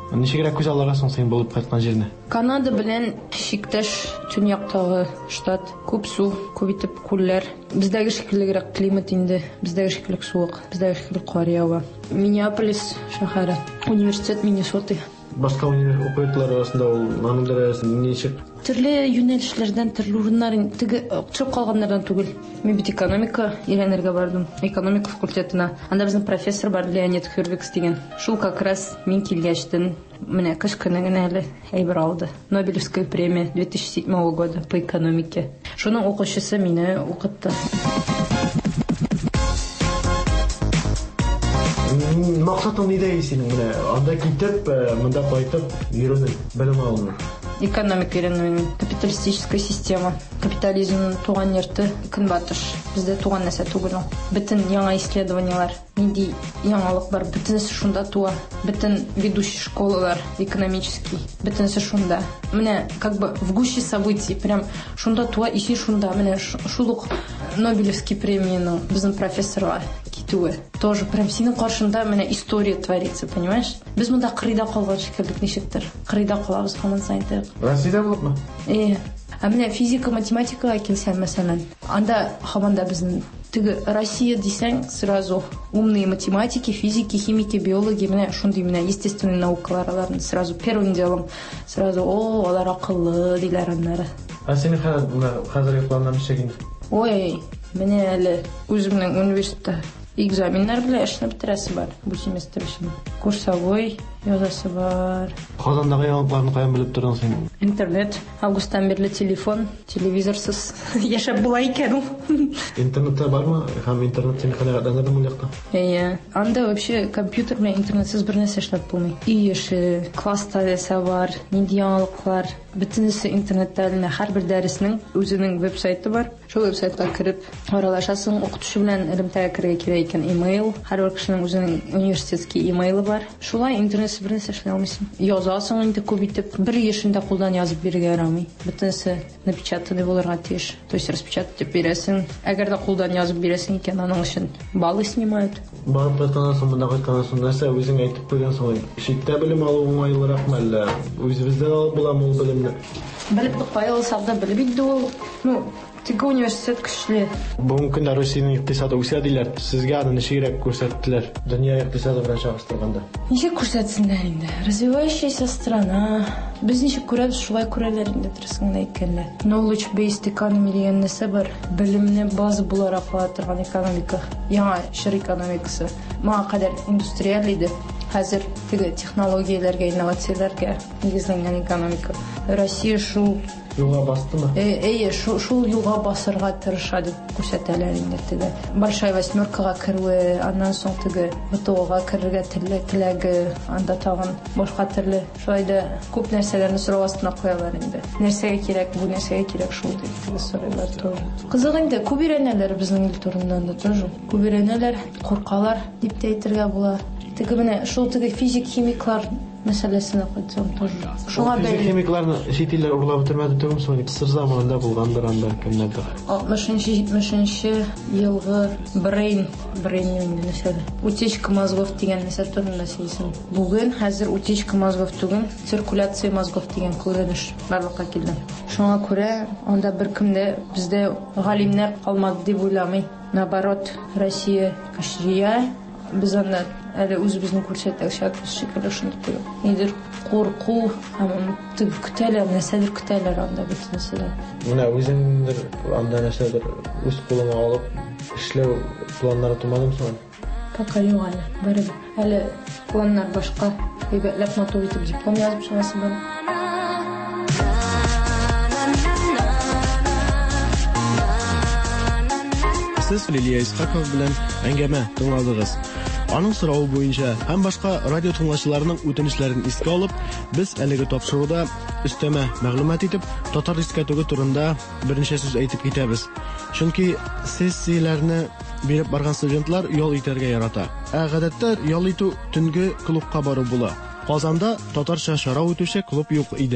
Ничегрәк күз аларасың син булып кайткан җирне? Канада белән шиктәш төньяктагы штат, күп су, күп итеп күлләр. Бездәге шикеллерәк климат инде, бездәге шикеллек суык, бездәге шикеллек кар ява. Миннеаполис шәһәре, университет Миннесота. Башка университет укытучылар арасында ул аның дәрәҗәсе ничек? Төрле юнәлешләрдән, төрле урыннардан, теге төшеп калганнардан түгел. Мин бит экономика өйрәнергә бардым, экономика факультетына. Анда безнең профессор бар, Леонид Хюрвикс дигән. Шул как раз мин килгәчтен менә кыш көне генә әле әйбер алды. Нобелевская премия 2007 года по экономике. Шуның укучысы мине укытты. Максатың нидә синең менә? Анда китеп, монда кайтып йөрүнең, белем алуның. Экономика өйрәнүнең, капиталистическая система, капитализмның туган йорты Көнбатыш. Бездә туган нәрсә түгел ул. Бөтен яңа исследованиялар, нинди яңалык бар, бөтенесе шунда туа. Бөтен ведущий школалар экономический, бөтенесе шунда. Менә как бы в гуще событий, прям шунда туа, иши шунда. Менә шул ук Нобелевский премияның безнең профессорга китүе. Тоже прям синең каршында менә история творится, понимаешь? Без монда кырыйда калган шикеллек ничектер. Кырыйда калабыз һаман сайын. Россиядә булыпмы? А менә физика, математикага килсәң, мәсәлән, анда һаманда безнең теге Россия дисәң, сразу умные математики, физики, химики, биологи, менә шундый менә естественные наукаларны сразу первым делом сразу алар акыллы диләр аннары. А синең хәзерге планнар ничек инде? Ой, менә әле үземнең университетта экзаменнар белән эшне бетерәсе бар бу семестр өчен. Курсовой язасы бар. Казандагы яңалыкларны каян белеп тордың син? Интернет, августтан бирле телефон, телевизорсыз яшәп була икән ул. Интернетта бармы? Һәм интернет син канәгатьләндерде бу якта? Анда вообще компьютер белән интернетсыз бер нәрсә эшләп булмый. Иеше, класста дәсе бар, нинди яңалыклар, бөтенесе интернетта әле һәрбер дәреснең үзенең веб-сайты бар. Шул веб-сайтка кирип аралашасың, укытучы белән элемтәгә кирергә кирәк икән, имейл, һәрбер кешенең үзенең университетский имейлы бар. Шулай интернетсыз бер нәрсә эшләй алмыйсың. Язасың инде күп итеп, бер яшендә кулдан язып бирергә ярамый. Бөтенесе напечатанный булырга тиеш. То есть распечатать бирәсең. Әгәр дә кулдан язып бирәсең икән, аның өчен баллы снимают. Барып кайтканнан соң, монда кайтканнан соң нәрсә үзең әйтеп куйгансың? Читтә белем алу уңайлыракмы әллә үзебездә алып буламы ул белемне? Белеп кайылсак да белеп инде ул. Теге университет көчле. Бүгенге көндә Россиянең икътисады үсә диләр. Сезгә аны ничегрәк күрсәттеләр? Дөнья икътисады белән чагыштырганда. Ничек күрсәтсеннәр инде? Развивающаяся страна. Без ничек күрәбез, шулай күрәләр инде дөресен әйткәндә. Knowledge based economy дигән нәрсә бар. Белемне база буларак ала торган экономика. Яңа шыр экономикасы. Моңа кадәр индустриаль иде. Хәзер теге технологияләргә, инновацияләргә нигезләнгән экономика. Россия шул юлга бастымы? Шул юлга басырга тырыша дип күрсәтәләр инде теге. Большая восьмеркага керүе, аннан соң теге БТОга керергә теләге, анда тагын башка төрле. Шулай да күп нәрсәләрне сорау астына куялар инде. Нәрсәгә кирәк, бу нәрсәгә кирәк шул дип теге сорыйлар тоже. Кызык инде, күп өйрәнәләр безнең ил турында да тоже. Күп өйрәнәләр, куркалар дип тә әйтергә була. Теге менә шул теге физик, химиклар мәсьәләсенә кайтсам тоже. Шуңа бәйле химикларны шетилләр урлап бетермәде түгелме соң? Кысыр заманында булгандыр анда кемнәрдер. 60-70 елгы brain мәсьәлә. Утечка мозгов дигән нәрсә турында сөйлисем. Бүген хәзер утечка мозгов түгел, циркуляция мозгов дигән күренеш барлыкка килде. Шуңа күрә анда беркемдә бездә галимнәр калмады дип уйламый. Наоборот, Россия көчле. Без анда әле үзебезне күрсәтәчәк шикелле шундый күрә. Нидер курку һәм көтәләр, нәрсәдер көтәләр анда бөтенесе. Менә үзеңдер анда нәрсәдер үз кулыңа алып эшләү планнары тумадымы соң? Пока юк әле. Барыбер. Әле планнар башка. Әйбәтләп матур итеп диплом язып чыгасы бар. Сез Лилия Исхакова белән әңгәмә тыңладыгыз. Аның соравы буенча һәм башка радио тыңлаучыларның үтенечләрен искә алып, без әлеге тапшыруда өстәмә мәгълүмат итеп татар дискәтүге турында берничә сүз әйтеп китәбез. Чөнки сессияләрне биреп барган студентлар ял итәргә ярата. Гадәттә ял итү төнге клубка бару була. Казанда татарча чара үтүче клуб юк иде.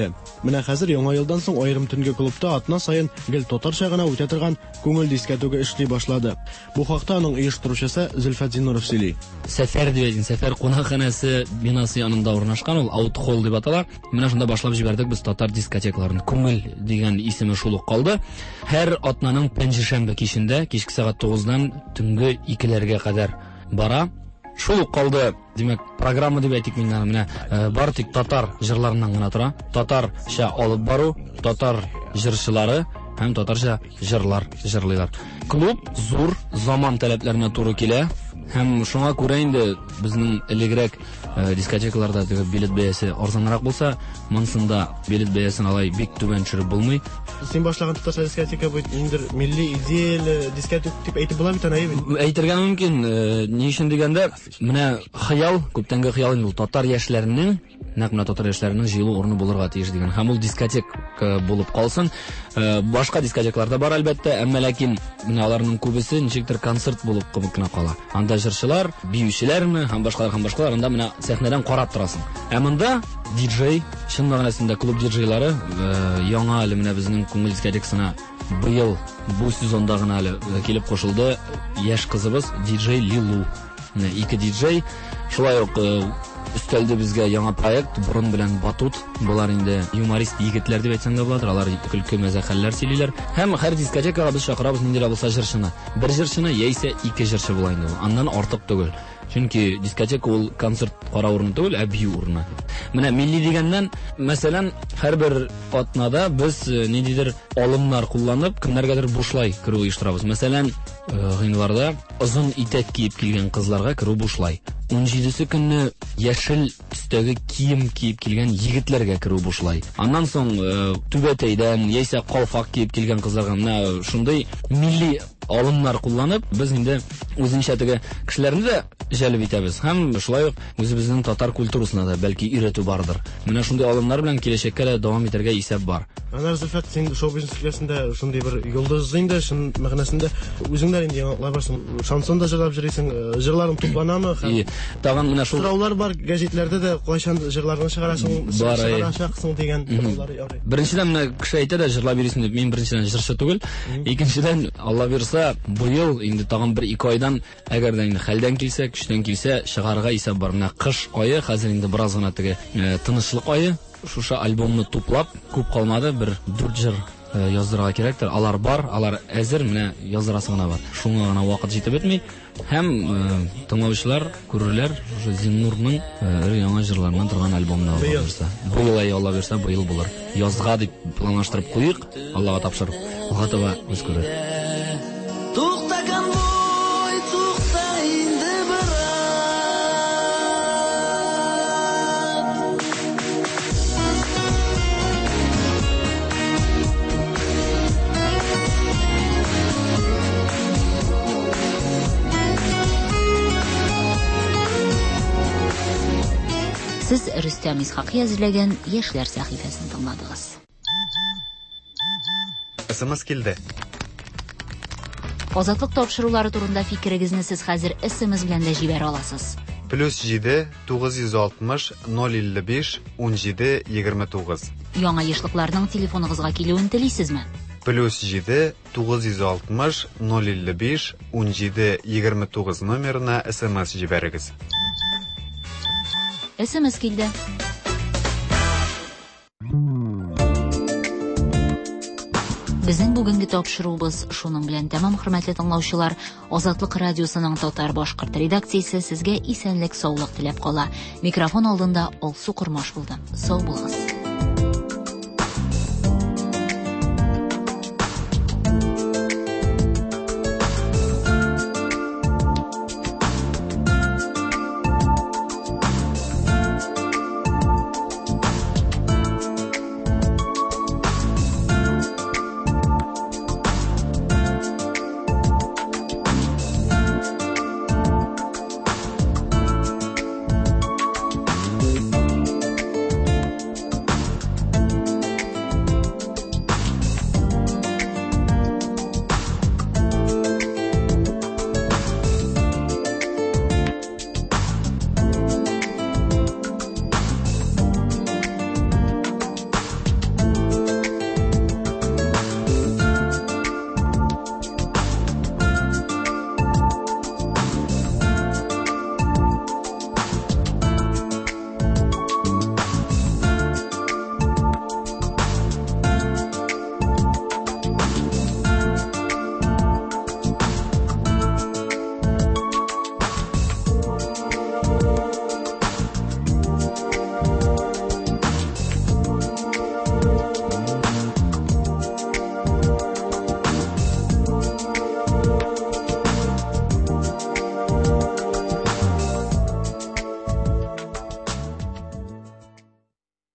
Менә хәзер яңа елдан соң аерым төнге клубта атна сайын гел татарча гына үтә торган күңел дискотека эшли башлады. Бу хакта аның оештыручысы Зөлфәт Зиннуров сөйли. Сәфәр дигән сәфәр кунакханасы бинасы янында урнашкан, ул аут-холл дип атала. Менә шунда башлап җибәрдек без татар дискотекаларын. Күңел дигән исеме шул ук калды. Һәр атнаның пәнҗешәмбе кичендә, кичке сәгать 9-дан төнге 2-ләргә кадәр бара. Шул ук калды. Димәк, программа дип әйтик мин менә бар тик татар җырларыннан гына тора. Татарча алып бару, татар җырчылары һәм татарча җырлар җырлыйлар. Клуб зур, заман таләпләренә туры килә. Һәм шуңа күрә инде безнең элегрәк дискотекаларда билет бәясе арзанрак булса, монсында билет бәясен алай бик түбән төшереп булмый. Син башлаган татарча дискотека бу инде милли идеяле дискотека дип әйтеп була бит аны. Әйтергә мөмкин, ни өчен дигәндә, менә хыял, күптәнге хыял инде татар яшьләренең, нәкъ менә татар яшьләренең җыелу орны булырга тиеш дигән. Һәм ул дискотека булып калсын. Башка дискотекаларда бар әлбәттә, әмма ләкин менә аларның күбесе ничектер концерт булып кына кала. Анда җырчылар, биючеләрме, һәм башкалар анда менә сәхнәдән карап торасың. Ә монда диджей, чын мәгънәсендә клуб диджейлары яңа әле менә безнең күңел дискотекасына быел бу сезонда гына әле килеп кушылды. Яшь кызыбыз диджей Лилу. Менә ике диджей, шулай ук өстәлде безгә яңа проект Бурын белән Батут. Булар инде юморист егетләр дип әйтсәң дә буладыр. Алар көлке мәзәхәлләр сөйлиләр. Һәм һәр дискотекага без чакырабыз нинди булса җырчыны. Бер җырчыны яисә ике җырчы була инде. Аннан артык түгел. Чөнки дискотека ул концерт кара урыны түгел, ә бию урыны. Менә милли дигәннән, мәсәлән, һәрбер атнада без ниндидер алымнар кулланып, кемнәргәдер бушлай керү оештырабыз. Мәсәлән, гыйнварда озын итәк киеп килгән кызларга керү бушлай. 17-се көнне яшел төстәге кием киеп килгән егетләргә керү бушлай. Аннан соң түбәтәйдән яисә калфак киеп килгән кызларга менә шундый милли алымнар кулланып, без инде үзенчә теге кешеләрне дә җәлеп итәбез. Һәм шулай ук үзебезнең татар культурасына да бәлки өйрәтү бардыр. Менә шундый алымнар белән киләчәккә дә дәвам итәргә исәп бар. Анар Зөлфәт, син шоу-бизнес өлкәсендә шундый бер йолдыз инде, шун мәгънәсендә үзеңнәр инде яңалар барсың. Шансонда җырлап йөрисең, җырларың тупланамы? Тагын менә шул сораулар бар гәҗитләрдә дә кайчан җырларны чыгарасың, чыгарачаксың дигән сораулар ярый. Беренчедән менә кеше әйтә дә җырлап йөрисең дип, мин беренчедән җырчы түгел. Икенчедән, Алла бирса, быел инде тагын 1-2 айдан әгәр дә инде хәлдән килсә, көчтән килсә, чыгарга исәп бар. Менә кыш ае, хәзер инде бераз гына теге тынычлык ае. Шуша альбомны туплап, күп калмады, бер 4 җыр яздырырга кирәктер. Алар бар, алар әзер, менә яздырасы гына бар. Шуңа гына вакыт җитеп бетми. Һәм тыңлаучылар, күрерләр, Зиннурның яңа җырларыннан торган альбомны алырса. Быел Алла бирсә, быел булыр. Язга дип планлаштырып куйык, Аллага тапшырып. Алга таба үз күрер. Туктаган бой, тукта инде бират. Сез Рөстәм Исхакый әзерләгән Яшьләр сәхифәсен тыңладыгыз. СМС килде. Азатлык тапшырулары турында фикерегезне сез хәзер СМС белән дә җибәрә аласыз. +7 960 055 17 29. Яңа яшьлекләрнең телефоныгызга килүен телисезме? +7 960 055 17 29 номерына СМС җибәрегез. СМС килде. Безнең бүгенге тапшыруыбыз шуның белән тәмам, хөрмәтле тыңлаучылар. Азатлык радиосының татар-башкорт редакциясе сезгә исәнлек, саулык теләп кала. Микрофон алдында Алсу Кормаш булды. Сау булыгыз.